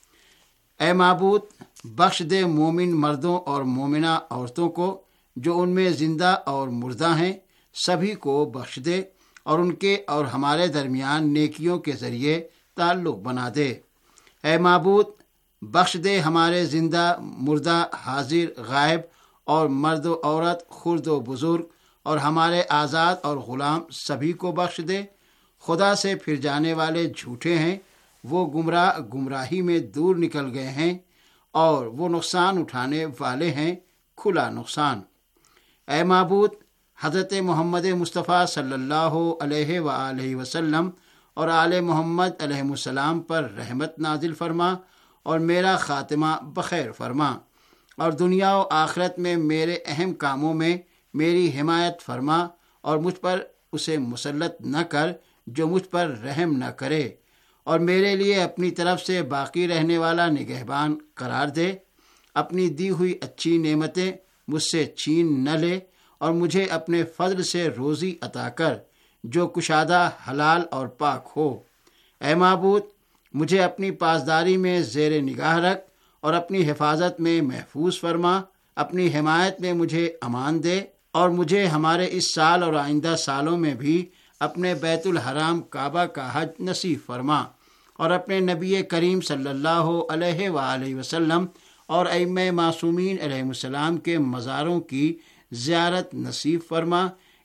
اے معبود، بخش دے مومن مردوں اور مومنہ عورتوں کو جو ان میں زندہ اور مردہ ہیں، سبھی کو بخش دے اور ان کے اور ہمارے درمیان نیکیوں کے ذریعے تعلق بنا دے۔ اے معبود، بخش دے ہمارے زندہ مردہ، حاضر غائب اور مرد و عورت، خرد و بزرگ اور ہمارے آزاد اور غلام سبھی کو بخش دے۔ خدا سے پھر جانے والے جھوٹے ہیں، وہ گمراہ گمراہی میں دور نکل گئے ہیں اور وہ نقصان اٹھانے والے ہیں، کھلا نقصان۔ اے معبود، حضرت محمد مصطفیٰ صلی اللہ علیہ وآلہ وسلم اور آل محمد علیہ السلام پر رحمت نازل فرما اور میرا خاتمہ بخیر فرما، اور دنیا و آخرت میں میرے اہم کاموں میں میری حمایت فرما اور مجھ پر اسے مسلط نہ کر جو مجھ پر رحم نہ کرے، اور میرے لیے اپنی طرف سے باقی رہنے والا نگہبان قرار دے۔ اپنی دی ہوئی اچھی نعمتیں مجھ سے چھین نہ لے اور مجھے اپنے فضل سے روزی عطا کر جو کشادہ، حلال اور پاک ہو۔ اے معبود، مجھے اپنی پاسداری میں زیر نگاہ رکھ اور اپنی حفاظت میں محفوظ فرما، اپنی حمایت میں مجھے امان دے اور مجھے ہمارے اس سال اور آئندہ سالوں میں بھی اپنے بیت الحرام کعبہ کا حج نصیب فرما اور اپنے نبی کریم صلی اللہ علیہ وآلہ وسلم اور ائمہ معصومین علیہ السلام کے مزاروں کی زیارت نصیب فرما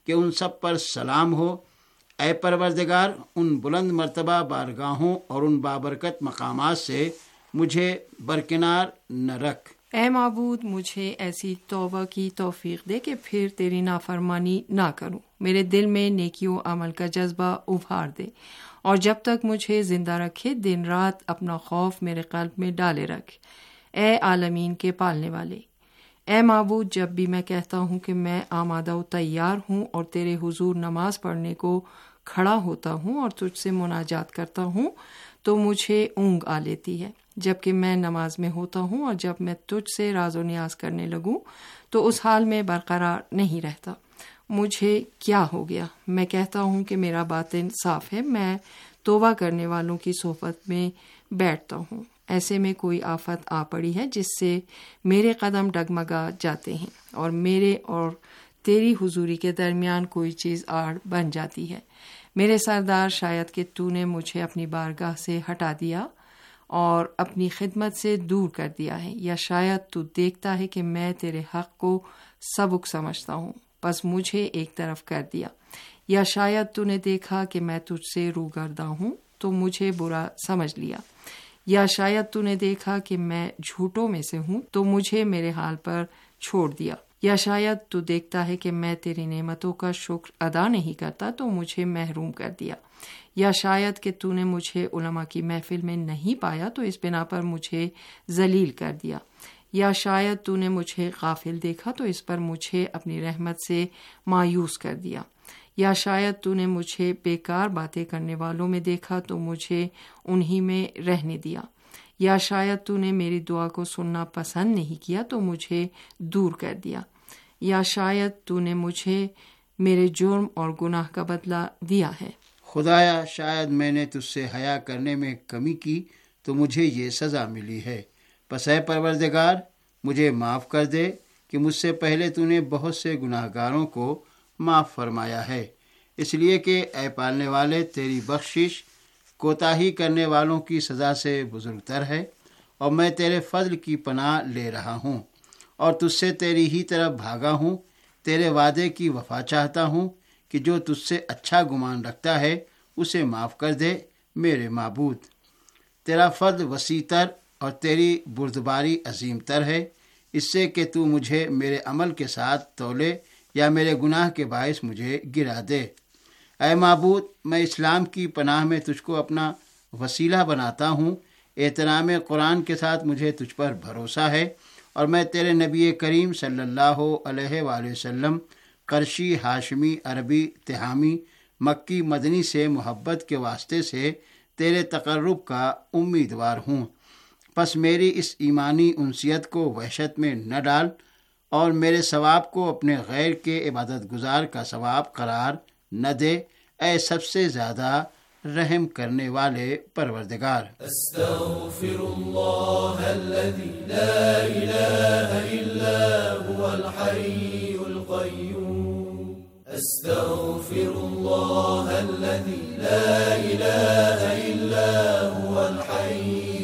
کہ ان سب پر سلام ہو۔ اے پروردگار، ان بلند مرتبہ بارگاہوں اور ان بابرکت مقامات سے مجھے برکنار نہ رکھ۔ اے معبود، مجھے ایسی توبہ کی توفیق دے کہ پھر تیری نافرمانی نہ کروں۔ میرے دل میں نیکیوں عمل کا جذبہ ابھار دے، اور جب تک مجھے زندہ رکھے دن رات اپنا خوف میرے قلب میں ڈالے رکھ۔ اے عالمین کے پالنے والے، اے معبود، جب بھی میں کہتا ہوں کہ میں آمادہ و تیار ہوں اور تیرے حضور نماز پڑھنے کو کھڑا ہوتا ہوں اور تجھ سے مناجات کرتا ہوں تو مجھے اونگ آ لیتی ہے۔ جبکہ میں نماز میں ہوتا ہوں اور جب میں تجھ سے راز و نیاز کرنے لگوں تو اس حال میں برقرار نہیں رہتا۔ مجھے کیا ہو گیا؟ میں کہتا ہوں کہ میرا باطن صاف ہے، میں توبہ کرنے والوں کی صحبت میں بیٹھتا ہوں۔ ایسے میں کوئی آفت آ پڑی ہے جس سے میرے قدم ڈگمگا جاتے ہیں اور میرے اور تیری حضوری کے درمیان کوئی چیز آڑ بن جاتی ہے۔ میرے سردار، شاید کہ تو نے مجھے اپنی بارگاہ سے ہٹا دیا اور اپنی خدمت سے دور کر دیا ہے، یا شاید تو دیکھتا ہے کہ میں تیرے حق کو سبک سمجھتا ہوں بس مجھے ایک طرف کر دیا، یا شاید تو نے دیکھا کہ میں تجھ سے روگرداں ہوں تو مجھے برا سمجھ لیا، یا شاید تو نے دیکھا کہ میں جھوٹوں میں سے ہوں تو مجھے میرے حال پر چھوڑ دیا، یا شاید تو دیکھتا ہے کہ میں تیری نعمتوں کا شکر ادا نہیں کرتا تو مجھے محروم کر دیا، یا شاید کہ تو نے مجھے علماء کی محفل میں نہیں پایا تو اس بنا پر مجھے ذلیل کر دیا، یا شاید تو نے مجھے غافل دیکھا تو اس پر مجھے اپنی رحمت سے مایوس کر دیا، یا شاید تو نے مجھے بیکار باتیں کرنے والوں میں دیکھا تو مجھے انہی میں رہنے دیا، یا شاید تو نے میری دعا کو سننا پسند نہیں کیا تو مجھے دور کر دیا، یا شاید تو نے مجھے میرے جرم اور گناہ کا بدلہ دیا ہے۔ خدایا، شاید میں نے تجھ سے حیا کرنے میں کمی کی تو مجھے یہ سزا ملی ہے، پس اے پروردگار مجھے معاف کر دے کہ مجھ سے پہلے تو نے بہت سے گناہ گاروں کو معاف فرمایا ہے، اس لیے کہ اے پالنے والے تیری بخشش کوتاہی کرنے والوں کی سزا سے بزرگ تر ہے، اور میں تیرے فضل کی پناہ لے رہا ہوں اور تجھ سے تیری ہی طرف بھاگا ہوں۔ تیرے وعدے کی وفا چاہتا ہوں کہ جو تجھ سے اچھا گمان رکھتا ہے اسے معاف کر دے۔ میرے معبود، تیرا فضل وسیع تر اور تیری بردباری عظیم تر ہے، اس سے کہ تو مجھے میرے عمل کے ساتھ تولے یا میرے گناہ کے باعث مجھے گرا دے۔ اے معبود، میں اسلام کی پناہ میں تجھ کو اپنا وسیلہ بناتا ہوں۔ احترام قرآن کے ساتھ مجھے تجھ پر بھروسہ ہے، اور میں تیرے نبی کریم صلی اللہ علیہ وآلہ وسلم قرشی، ہاشمی، عربی، تہامی، مکی، مدنی سے محبت کے واسطے سے تیرے تقرب کا امیدوار ہوں۔ پس میری اس ایمانی انسیت کو وحشت میں نہ ڈال اور میرے ثواب کو اپنے غیر کے عبادت گزار کا ثواب قرار نہ دے، اے سب سے زیادہ رحم کرنے والے پروردگار۔ استغفر اللہ الذی لا الہ الا هو الحی القیوم، استغفر اللہ الذی لا الہ الا هو الحی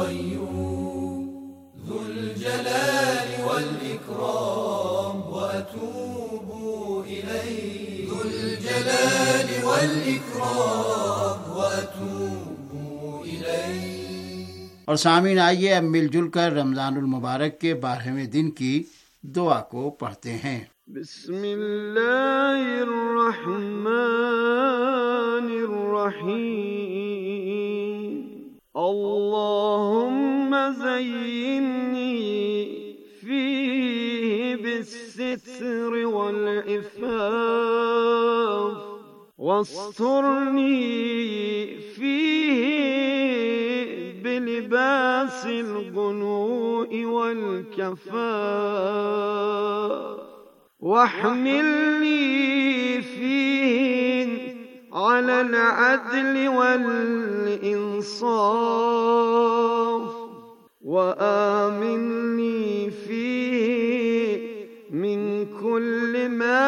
القیوم، ذو الجلال والاکرام واتوب الیہ، ذو الجلال والاکرام واتوب الیہ۔ اور سامعین، آئیے اب مل جل کر رمضان المبارک کے بارہویں دن کی دعا کو پڑھتے ہیں۔ بسم اللہ الرحمن الرحیم، اللہم زینی فیہ بالستر والعفاف، واسترنی فیہ بلباس الغنوء والکفاف، واحملنی فیہ على العدل والإنصاف، وآمني فيه من كل ما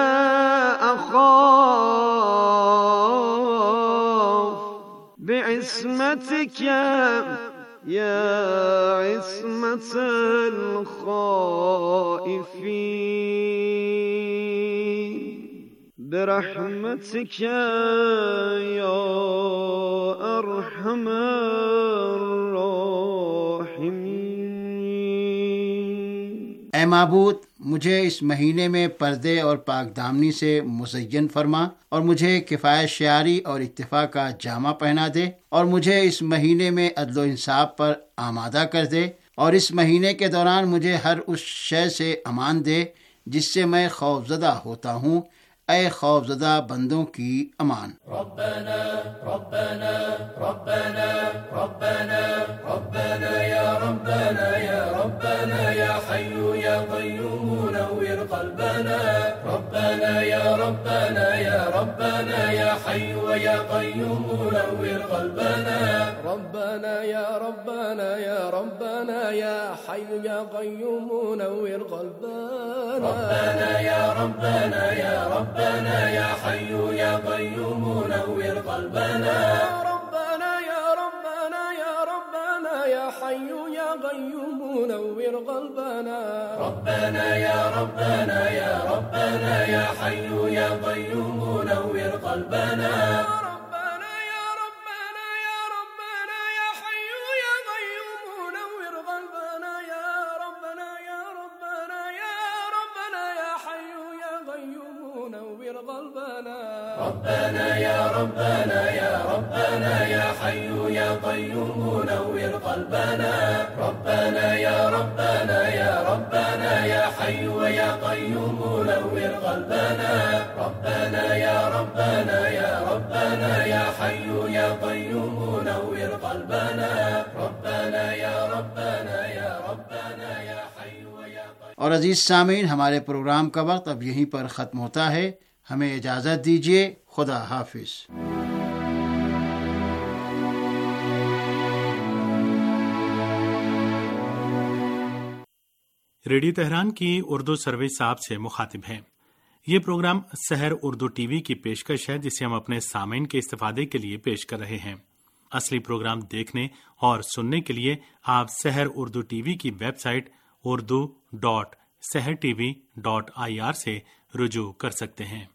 أخاف، بعصمتك يا عصمة الخائفين، برحمتك یا ارحم الراحمین۔ اے معبود، مجھے اس مہینے میں پردے اور پاک دامنی سے مزین فرما اور مجھے کفایت شعاری اور اتفاق کا جامہ پہنا دے، اور مجھے اس مہینے میں عدل و انصاف پر آمادہ کر دے، اور اس مہینے کے دوران مجھے ہر اس شے سے امان دے جس سے میں خوفزدہ ہوتا ہوں۔ اے خوفزدہ بندوں کی امان۔ ربنا ربنا ربنا ربنا ربنا یا ربنا یا ربنا یا حی یا قیوم نور قلبنا ربنا یا ربنا یا ربنا یا حی یا قیوم نور قلبنا ربنا یا ربنا یا ربنا یا حی یا قیوم نور قلبنا ربنا یا ربنا یا ربنا ربنا يا حي يا قيوم نور قلبنا ربنا يا ربنا يا ربنا يا حي يا قيوم نور قلبنا ربنا يا ربنا يا ربنا يا حي يا قيوم نور قلبنا ربنا يا ربنا يا ربنا يا حي يا قيوم نور قلبنا يا ربنا يا ربنا يا ربنا يا حي يا قيوم نور قلبنا ربنا يا ربنا يا ربنا يا حي يا قيوم نور قلبنا ربنا يا ربنا يا ربنا يا حي يا قيوم نور قلبنا ربنا يا ربنا يا ربنا يا حي يا قيوم نور قلبنا ربنا يا ربنا يا ربنا يا حي يا قيوم۔ اور عزیز سامعین، ہمارے پروگرام کا وقت اب یہیں پر ختم ہوتا ہے، ہمیں اجازت دیجیے، خدا حافظ۔ ریڈیو تہران کی اردو سروس آپ سے مخاطب ہیں۔ یہ programme Sahar Urdu T V کی پیشکش ہے جسے ہم اپنے سامعین کے استفادے کے لیے پیش کر رہے ہیں۔ اصلی پروگرام دیکھنے اور سننے کے لیے آپ سحر اردو ٹی وی کی website Urdu dot Sahar T V dot I R سے رجوع کر سکتے ہیں۔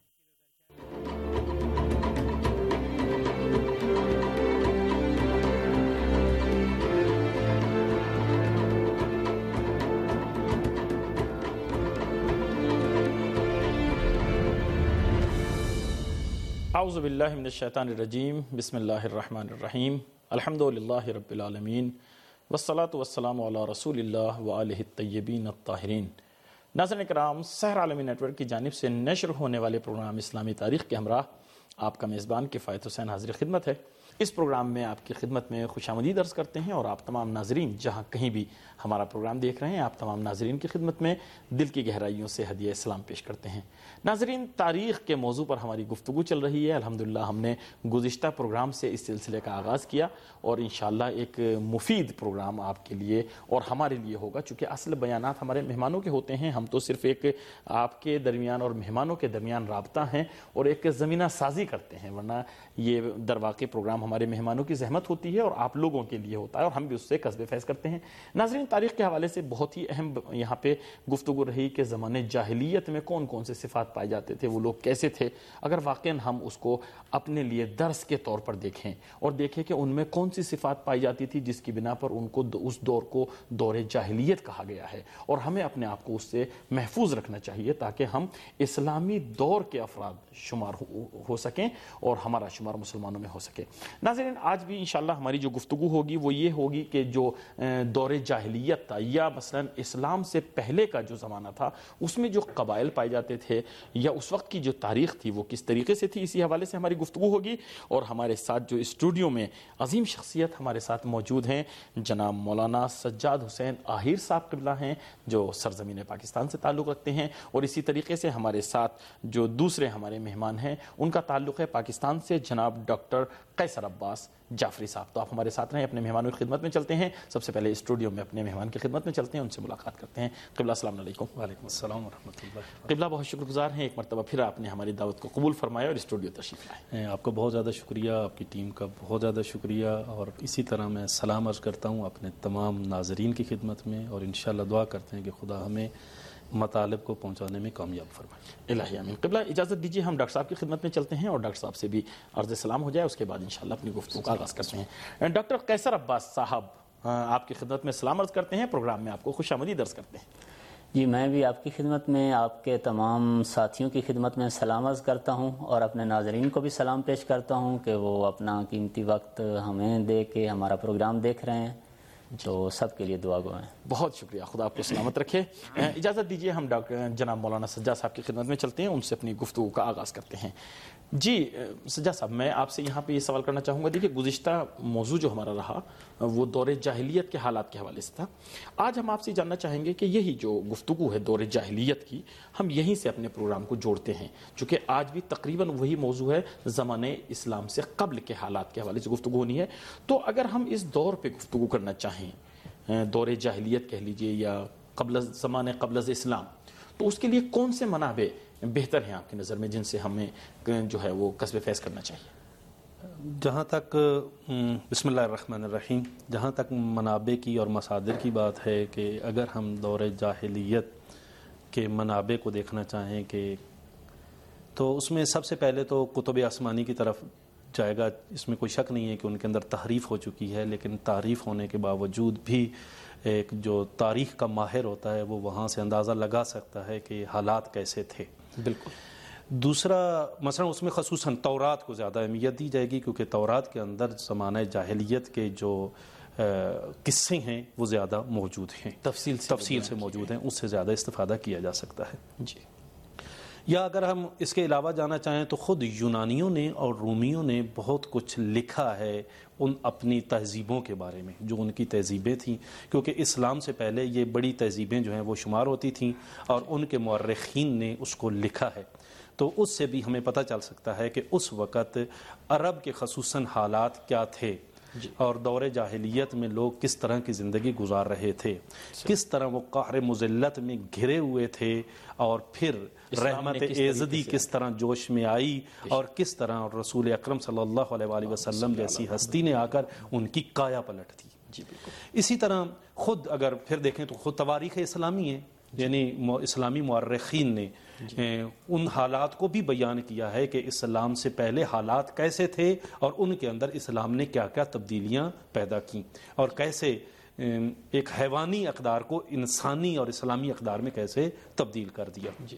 اعوذ باللہ من الشیطان الرجیم، بسم اللہ الرحمن الرحیم، الحمد للہ رب العالمین، والصلاة والسلام علی رسول اللہ وآلہ الطیبین الطاہرین۔ ناظرین کرام، سحر عالمی نیٹ ورک کی جانب سے نشر ہونے والے پروگرام اسلامی تاریخ کے ہمراہ آپ کا میزبان کفایت حسین حاضر خدمت ہے۔ اس پروگرام میں آپ کی خدمت میں خوش آمدید عرض کرتے ہیں، اور آپ تمام ناظرین جہاں کہیں بھی ہمارا پروگرام دیکھ رہے ہیں، آپ تمام ناظرین کی خدمت میں دل کی گہرائیوں سے ہدیہ اسلام پیش کرتے ہیں۔ ناظرین، تاریخ کے موضوع پر ہماری گفتگو چل رہی ہے۔ الحمدللہ ہم نے گزشتہ پروگرام سے اس سلسلے کا آغاز کیا، اور انشاءاللہ ایک مفید پروگرام آپ کے لیے اور ہمارے لیے ہوگا، چونکہ اصل بیانات ہمارے مہمانوں کے ہوتے ہیں، ہم تو صرف ایک آپ کے درمیان اور مہمانوں کے درمیان رابطہ ہیں اور ایک زمینہ سازی کرتے ہیں، ورنہ یہ در واقع پروگرام ہمارے مہمانوں کی زحمت ہوتی ہے اور آپ لوگوں کے لیے ہوتا ہے، اور ہم بھی اس سے کسب فیض کرتے ہیں۔ ناظرین، تاریخ کے حوالے سے بہت ہی اہم یہاں پہ گفتگو رہی کہ زمانے جاہلیت میں کون کون سے صفات پائے جاتے تھے، وہ لوگ کیسے تھے۔ اگر واقعاً ہم اس کو اپنے لیے درس کے طور پر دیکھیں اور دیکھیں کہ ان میں کون سی صفات پائی جاتی تھی جس کی بنا پر ان کو اس دور کو دور جاہلیت کہا گیا ہے، اور ہمیں اپنے آپ کو اس سے محفوظ رکھنا چاہیے تاکہ ہم اسلامی دور کے افراد شمار ہو سکیں اور ہمارا شمار مسلمانوں میں ہو سکے۔ ناظرین، آج بھی انشاءاللہ ہماری جو گفتگو ہوگی وہ یہ ہوگی کہ جو دور جاہلیت تھا یا مثلا اسلام سے پہلے کا جو زمانہ تھا اس میں جو قبائل پائے جاتے تھے یا اس وقت کی جو تاریخ تھی وہ کس طریقے سے تھی، اسی حوالے سے ہماری گفتگو ہوگی۔ اور ہمارے ساتھ جو اسٹوڈیو میں عظیم شخصیت ہمارے ساتھ موجود ہیں، جناب مولانا سجاد حسین آہیر صاحب قبلہ ہیں جو سرزمین پاکستان سے تعلق رکھتے ہیں، اور اسی طریقے سے ہمارے ساتھ جو دوسرے ہمارے مہمان ہیں ان کا تعلق ہے پاکستان سے، جناب ڈاکٹر قیصر عباس جعفری صاحب۔ تو آپ ہمارے ساتھ رہیں، اپنے مہمانوں کی خدمت میں چلتے ہیں۔ سب سے پہلے اسٹوڈیو میں اپنے مہمان کی خدمت میں چلتے ہیں، ان سے ملاقات کرتے ہیں۔ قبلہ السلام علیکم۔ وعلیکم السلام ورحمۃ اللہ۔ قبلہ بہت شکر گزار ہیں، ایک مرتبہ پھر آپ نے ہماری دعوت کو قبول فرمایا اور اسٹوڈیو تشریف لائے۔ آپ کا بہت زیادہ شکریہ، آپ کی ٹیم کا بہت زیادہ شکریہ، اور اسی طرح میں سلام عرض کرتا ہوں اپنے تمام ناظرین کی خدمت میں، اور انشاءاللہ دعا کرتے ہیں کہ خدا ہمیں مطالب کو پہنچانے میں کامیاب فرمائے۔ الہی آمین۔ قبلہ اجازت دیجیے ہم ڈاکٹر صاحب کی خدمت میں چلتے ہیں اور ڈاکٹر صاحب سے بھی عرض سلام ہو جائے، اس کے بعد انشاءاللہ اپنی گفتگو کا آغاز کرتے ہیں۔ ڈاکٹر قیصر عباس صاحب آپ کی خدمت میں سلام عرض کرتے ہیں، پروگرام میں آپ کو خوش آمدید عرض کرتے ہیں۔ جی میں بھی آپ کی خدمت میں، آپ کے تمام ساتھیوں کی خدمت میں سلام عرض کرتا ہوں اور اپنے ناظرین کو بھی سلام پیش کرتا ہوں کہ وہ اپنا قیمتی وقت ہمیں دے کے ہمارا پروگرام دیکھ رہے ہیں، تو سب کے لیے دعا گو ہیں۔ بہت شکریہ، خدا آپ کو سلامت رکھے۔ اجازت دیجیے ہم ڈاکٹر جناب مولانا سجاد صاحب کی خدمت میں چلتے ہیں، ان سے اپنی گفتگو کا آغاز کرتے ہیں۔ جی سجاد صاحب، میں آپ سے یہاں پہ یہ سوال کرنا چاہوں گا، دیکھیے گزشتہ موضوع جو ہمارا رہا وہ دور جاہلیت کے حالات کے حوالے سے تھا۔ آج ہم آپ سے جاننا چاہیں گے کہ یہی جو گفتگو ہے دور جاہلیت کی، ہم یہیں سے اپنے پروگرام کو جوڑتے ہیں، چونکہ آج بھی تقریباً وہی موضوع ہے، زمانے اسلام سے قبل کے حالات کے حوالے سے گفتگو ہونی ہے۔ تو اگر ہم اس دور پہ گفتگو کرنا چاہیں، دور جاہلیت کہہ لیجئے یا قبل زمانے قبل از اسلام، تو اس کے لیے کون سے منابع بہتر ہیں آپ کی نظر میں جن سے ہمیں جو ہے وہ کسب فیض کرنا چاہیے؟ جہاں تک بسم اللہ الرحمن الرحیم جہاں تک منابع کی اور مصادر کی بات ہے کہ اگر ہم دور جاہلیت کے منابع کو دیکھنا چاہیں کہ تو اس میں سب سے پہلے تو کتب آسمانی کی طرف جائے گا۔ اس میں کوئی شک نہیں ہے کہ ان کے اندر تحریف ہو چکی ہے، لیکن تعریف ہونے کے باوجود بھی ایک جو تاریخ کا ماہر ہوتا ہے وہ وہاں سے اندازہ لگا سکتا ہے کہ حالات کیسے تھے۔ بالکل۔ دوسرا مثلا اس میں خصوصاً تورات کو زیادہ اہمیت دی جائے گی، کیونکہ تورات کے اندر زمانہ جاہلیت کے جو قصے ہیں وہ زیادہ موجود ہیں، تفصیل سے تفصیل سے موجود ہیں، اس سے زیادہ استفادہ کیا جا سکتا ہے۔ جی۔ یا اگر ہم اس کے علاوہ جانا چاہیں تو خود یونانیوں نے اور رومیوں نے بہت کچھ لکھا ہے ان اپنی تہذیبوں کے بارے میں، جو ان کی تہذیبیں تھیں، کیونکہ اسلام سے پہلے یہ بڑی تہذیبیں جو ہیں وہ شمار ہوتی تھیں اور ان کے مورخین نے اس کو لکھا ہے، تو اس سے بھی ہمیں پتہ چل سکتا ہے کہ اس وقت عرب کے خصوصاً حالات کیا تھے اور دور جاہلیت میں لوگ کس طرح کی زندگی گزار رہے تھے، کس طرح وہ قہر مذلت میں گھرے ہوئے تھے، اور پھر رحمت ایزدی کس طرح جوش میں آئی اور کس طرح رسول اکرم صلی اللہ علیہ وآلہ وسلم جیسی ہستی نے آ کر ان کی کایا پلٹ دی۔ اسی طرح خود اگر پھر دیکھیں تو خود تواریخ اسلامی ہے، یعنی اسلامی مورخین نے ان حالات کو بھی بیان کیا ہے کہ اسلام سے پہلے حالات کیسے تھے اور ان کے اندر اسلام نے کیا کیا تبدیلیاں پیدا کی اور کیسے ایک حیوانی اقدار کو انسانی اور اسلامی اقدار میں کیسے تبدیل کر دیا۔ جی۔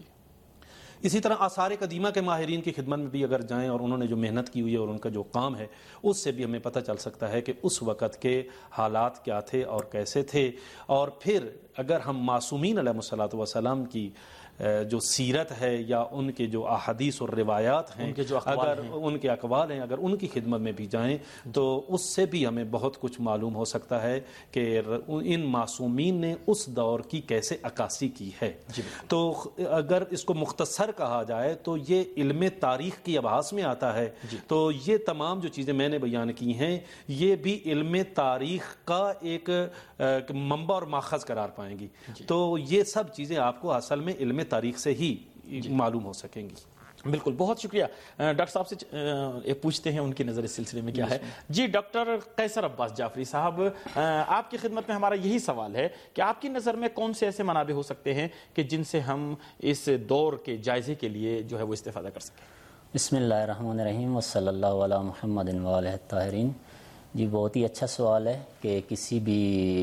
اسی طرح آثار قدیمہ کے ماہرین کی خدمت میں بھی اگر جائیں اور انہوں نے جو محنت کی ہوئی ہے اور ان کا جو کام ہے، اس سے بھی ہمیں پتہ چل سکتا ہے کہ اس وقت کے حالات کیا تھے اور کیسے تھے۔ اور پھر اگر ہم معصومین علیہ الصلوۃ والسلام کی جو سیرت ہے یا ان کے جو احادیث اور روایات ہیں، اگر ان کے اقوال ہیں، اگر ان کی خدمت میں بھی جائیں تو اس سے بھی ہمیں بہت کچھ معلوم ہو سکتا ہے کہ ان معصومین نے اس دور کی کیسے عکاسی کی ہے۔ تو اگر اس کو مختصر کہا جائے تو یہ علم تاریخ کی ابحاث میں آتا ہے۔ تو یہ تمام جو چیزیں میں نے بیان کی ہیں یہ بھی علم تاریخ کا ایک منبع اور ماخذ قرار پائیں گی۔ تو یہ سب چیزیں آپ کو اصل میں علم تاریخ سے ہی معلوم ہو سکیں گی۔ بالکل، بہت شکریہ۔ ڈاکٹر صاحب سے پوچھتے ہیں ان کی نظر اس سلسلے میں کیا ہے۔ جی ڈاکٹر قیصر عباس جعفری صاحب، آپ کی خدمت میں ہمارا یہی سوال ہے کہ آپ کی نظر میں کون سے ایسے منابع ہو سکتے ہیں کہ جن سے ہم اس دور کے جائزے کے لیے جو ہے وہ استفادہ کر سکیں؟ بسم اللہ الرحمن الرحیم وصلی اللہ علی محمد وآلہ الطاہرین۔ جی بہت ہی اچھا سوال ہے کہ کسی بھی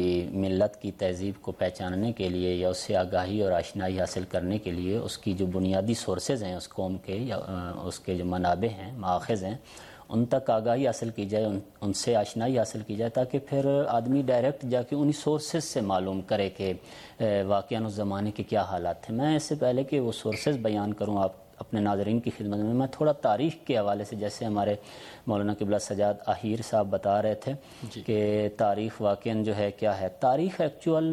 ملت کی تہذیب کو پہچاننے کے لیے یا اس سے آگاہی اور آشنائی حاصل کرنے کے لیے اس کی جو بنیادی سورسز ہیں اس قوم کے یا اس کے جو منابع ہیں، مآخذ ہیں، ان تک آگاہی حاصل کی جائے، ان ان سے آشنائی حاصل کی جائے تاکہ پھر آدمی ڈائریکٹ جا کے انہی سورسز سے معلوم کرے کہ واقعاً اس زمانے کے کیا حالات تھے۔ میں اس سے پہلے کہ وہ سورسز بیان کروں آپ اپنے ناظرین کی خدمت میں، میں تھوڑا تاریخ کے حوالے سے، جیسے ہمارے مولانا قبلہ سجاد آہیر صاحب بتا رہے تھے جی. کہ تاریخ واقعاً جو ہے کیا ہے۔ تاریخ ایکچول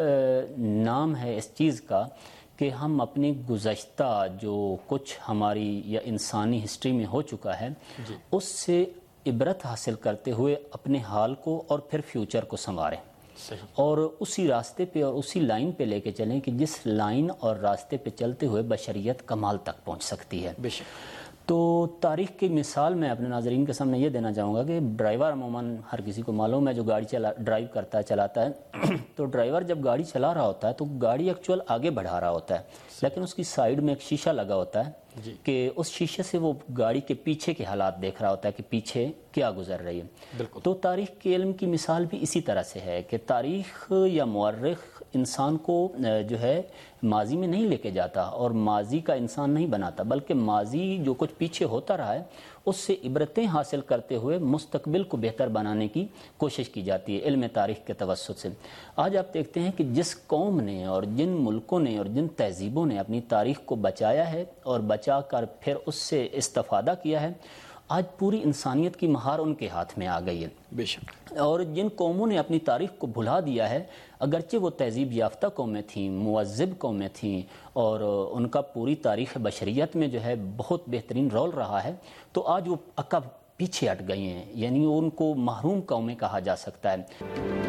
نام ہے اس چیز کا کہ ہم اپنی گزشتہ جو کچھ ہماری یا انسانی ہسٹری میں ہو چکا ہے جی. اس سے عبرت حاصل کرتے ہوئے اپنے حال کو اور پھر فیوچر کو سنواریں اور اسی راستے پہ اور اسی لائن پہ لے کے چلیں کہ جس لائن اور راستے پہ چلتے ہوئے بشریت کمال تک پہنچ سکتی ہے۔ تو تاریخ کی مثال میں اپنے ناظرین کے سامنے یہ دینا چاہوں گا کہ ڈرائیور عموماً ہر کسی کو معلوم ہے جو گاڑی چلا ڈرائیو کرتا ہے چلاتا ہے تو ڈرائیور جب گاڑی چلا رہا ہوتا ہے تو گاڑی ایکچوئل آگے بڑھا رہا ہوتا ہے، لیکن اس کی سائیڈ میں ایک شیشہ لگا ہوتا ہے جی. کہ اس شیشے سے وہ گاڑی کے پیچھے کے حالات دیکھ رہا ہوتا ہے کہ پیچھے کیا گزر رہی ہے. بالکل. تو تاریخ کے علم کی مثال بھی اسی طرح سے ہے کہ تاریخ یا مورخ انسان کو جو ہے ماضی میں نہیں لے کے جاتا اور ماضی کا انسان نہیں بناتا، بلکہ ماضی جو کچھ پیچھے ہوتا رہا ہے اس سے عبرتیں حاصل کرتے ہوئے مستقبل کو بہتر بنانے کی کوشش کی جاتی ہے علم تاریخ کے توسط سے. آج آپ دیکھتے ہیں کہ جس قوم نے اور جن ملکوں نے اور جن تہذیبوں نے اپنی تاریخ کو بچایا ہے اور بچا کر پھر اس سے استفادہ کیا ہے، آج پوری انسانیت کی مہار ان کے ہاتھ میں آ گئی ہے. بے شک. اور جن قوموں نے اپنی تاریخ کو بھلا دیا ہے، اگرچہ وہ تہذیب یافتہ قومیں تھیں، مہذب قومیں تھیں اور ان کا پوری تاریخ بشریت میں جو ہے بہت بہترین رول رہا ہے، تو آج وہ عقب پیچھے ہٹ گئی ہیں، یعنی ان کو محروم قومیں کہا جا سکتا ہے.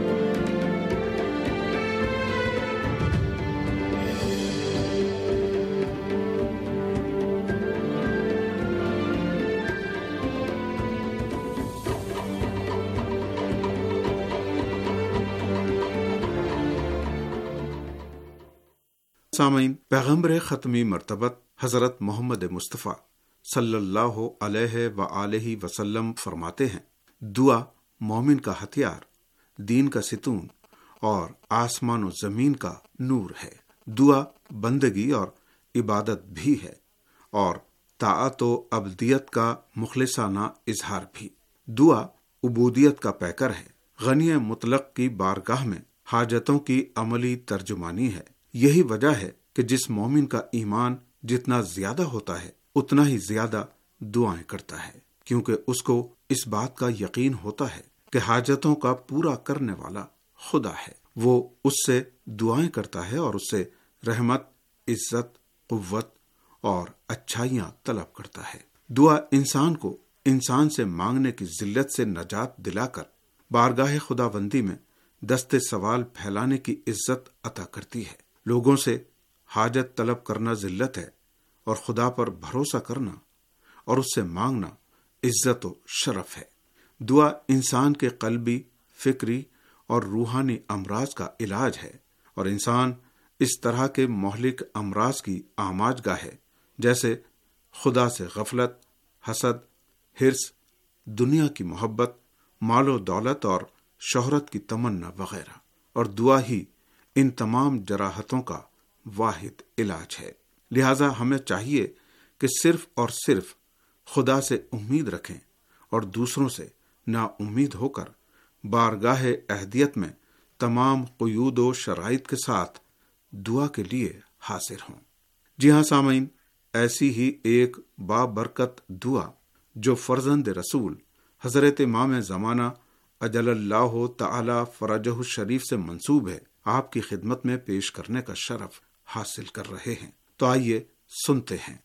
سامعین، پیغمبر ختمی مرتبت حضرت محمد مصطفیٰ صلی اللہ علیہ وآلہ وسلم فرماتے ہیں، دعا مومن کا ہتھیار، دین کا ستون اور آسمان و زمین کا نور ہے. دعا بندگی اور عبادت بھی ہے اور طاعت و عبدیت کا مخلصانہ اظہار بھی. دعا عبودیت کا پیکر ہے، غنی مطلق کی بارگاہ میں حاجتوں کی عملی ترجمانی ہے. یہی وجہ ہے کہ جس مومن کا ایمان جتنا زیادہ ہوتا ہے اتنا ہی زیادہ دعائیں کرتا ہے، کیونکہ اس کو اس بات کا یقین ہوتا ہے کہ حاجتوں کا پورا کرنے والا خدا ہے. وہ اس سے دعائیں کرتا ہے اور اس سے رحمت، عزت، قوت اور اچھائیاں طلب کرتا ہے. دعا انسان کو انسان سے مانگنے کی ذلت سے نجات دلا کر بارگاہ خداوندی میں دست سوال پھیلانے کی عزت عطا کرتی ہے. لوگوں سے حاجت طلب کرنا ذلت ہے اور خدا پر بھروسہ کرنا اور اس سے مانگنا عزت و شرف ہے. دعا انسان کے قلبی، فکری اور روحانی امراض کا علاج ہے اور انسان اس طرح کے مہلک امراض کی آماج گاہ ہے جیسے خدا سے غفلت، حسد، حرص، دنیا کی محبت، مال و دولت اور شہرت کی تمنا وغیرہ. اور دعا ہی ان تمام جراحتوں کا واحد علاج ہے. لہذا ہمیں چاہیے کہ صرف اور صرف خدا سے امید رکھیں اور دوسروں سے نا امید ہو کر بارگاہ اہدیت میں تمام قیود و شرائط کے ساتھ دعا کے لیے حاضر ہوں. جی ہاں سامعین، ایسی ہی ایک بابرکت دعا جو فرزند رسول حضرت امام زمانہ اجل اللہ تعالی فرجہ الشریف سے منسوب ہے، آپ کی خدمت میں پیش کرنے کا شرف حاصل کر رہے ہیں. تو آئیے سنتے ہیں.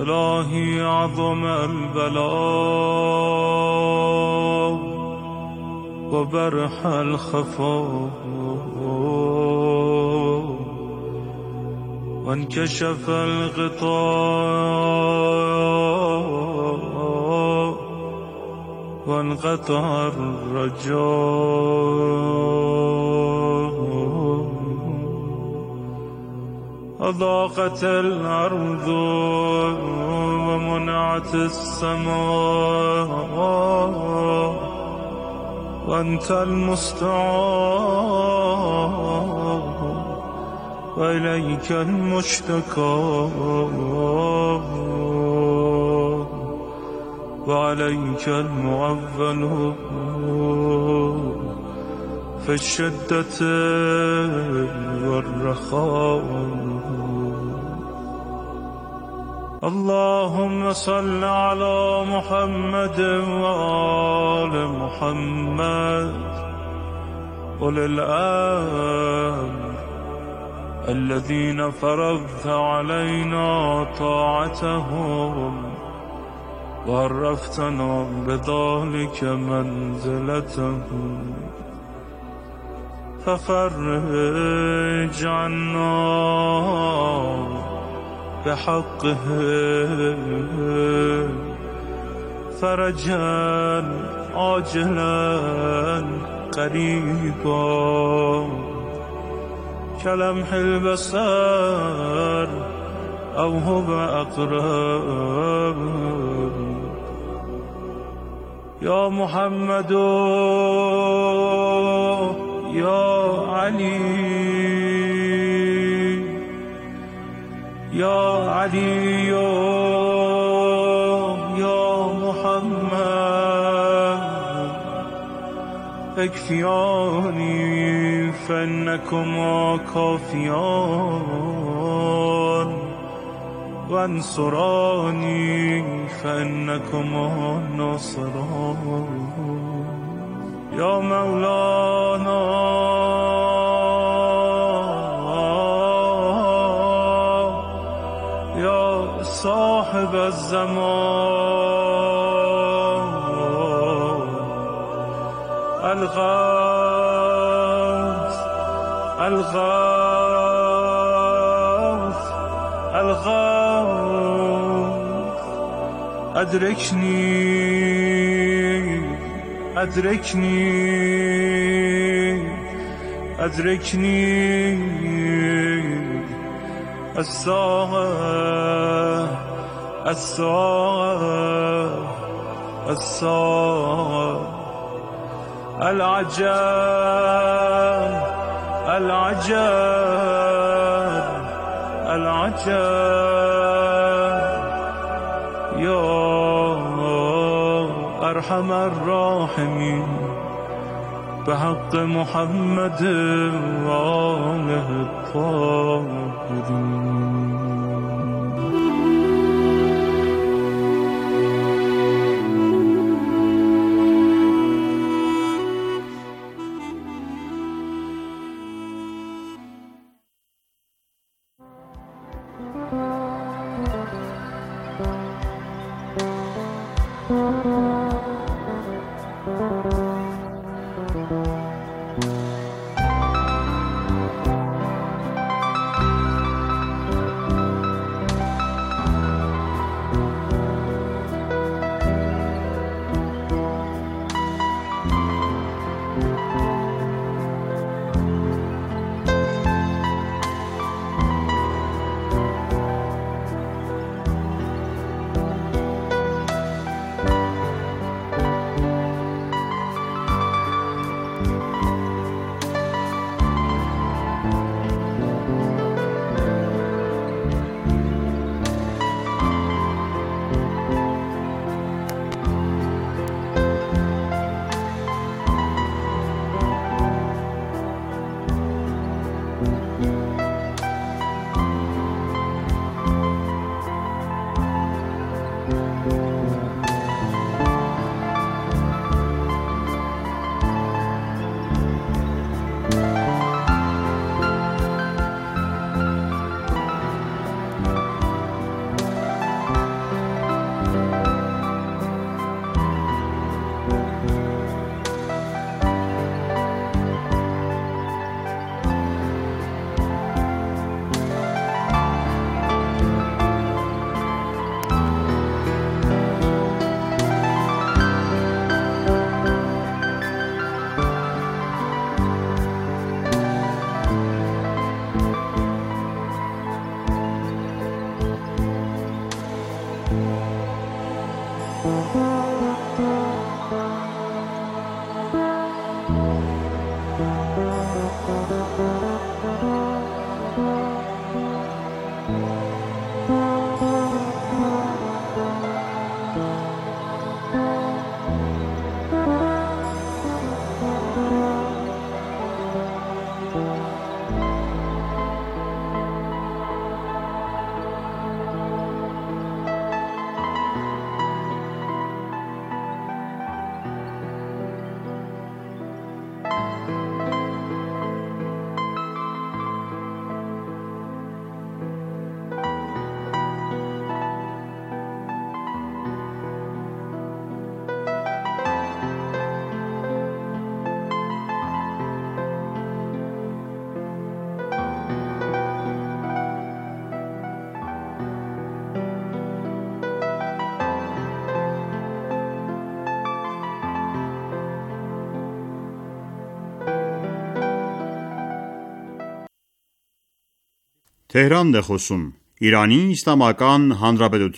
الہی اعظم البلاء وبرح الخفاء وانكشف الغطاء وانقطع الرجاء أضاقت الأرض ومنعت السماء وأنت المستعان وإليك المشتكى وعليك المعول في الشدة والرخاء. اللهم صل على محمد وآل محمد أولي الأمر الذين فرضت علينا طاعتهم وعرفتنا بذلك منزلتهم ففرج عنا بحقه فرجا عاجلا قريبا كلمح البصر أو هو أقرب يا محمد يا علي يا علي يا محمد اكفياني فإنكما كافيان وانصراني فإنكما ناصران يا مولانا يا صاحب الزمان الغوث الغوث الغوث أدركني أدركني أدركني الساعة الساعة الساعة العجب العجب العجب يا أرحم الراحمين بحق محمد وآله الطاهرين. Tehran դե խոսում Իրանի Իսլամական Հանրապետության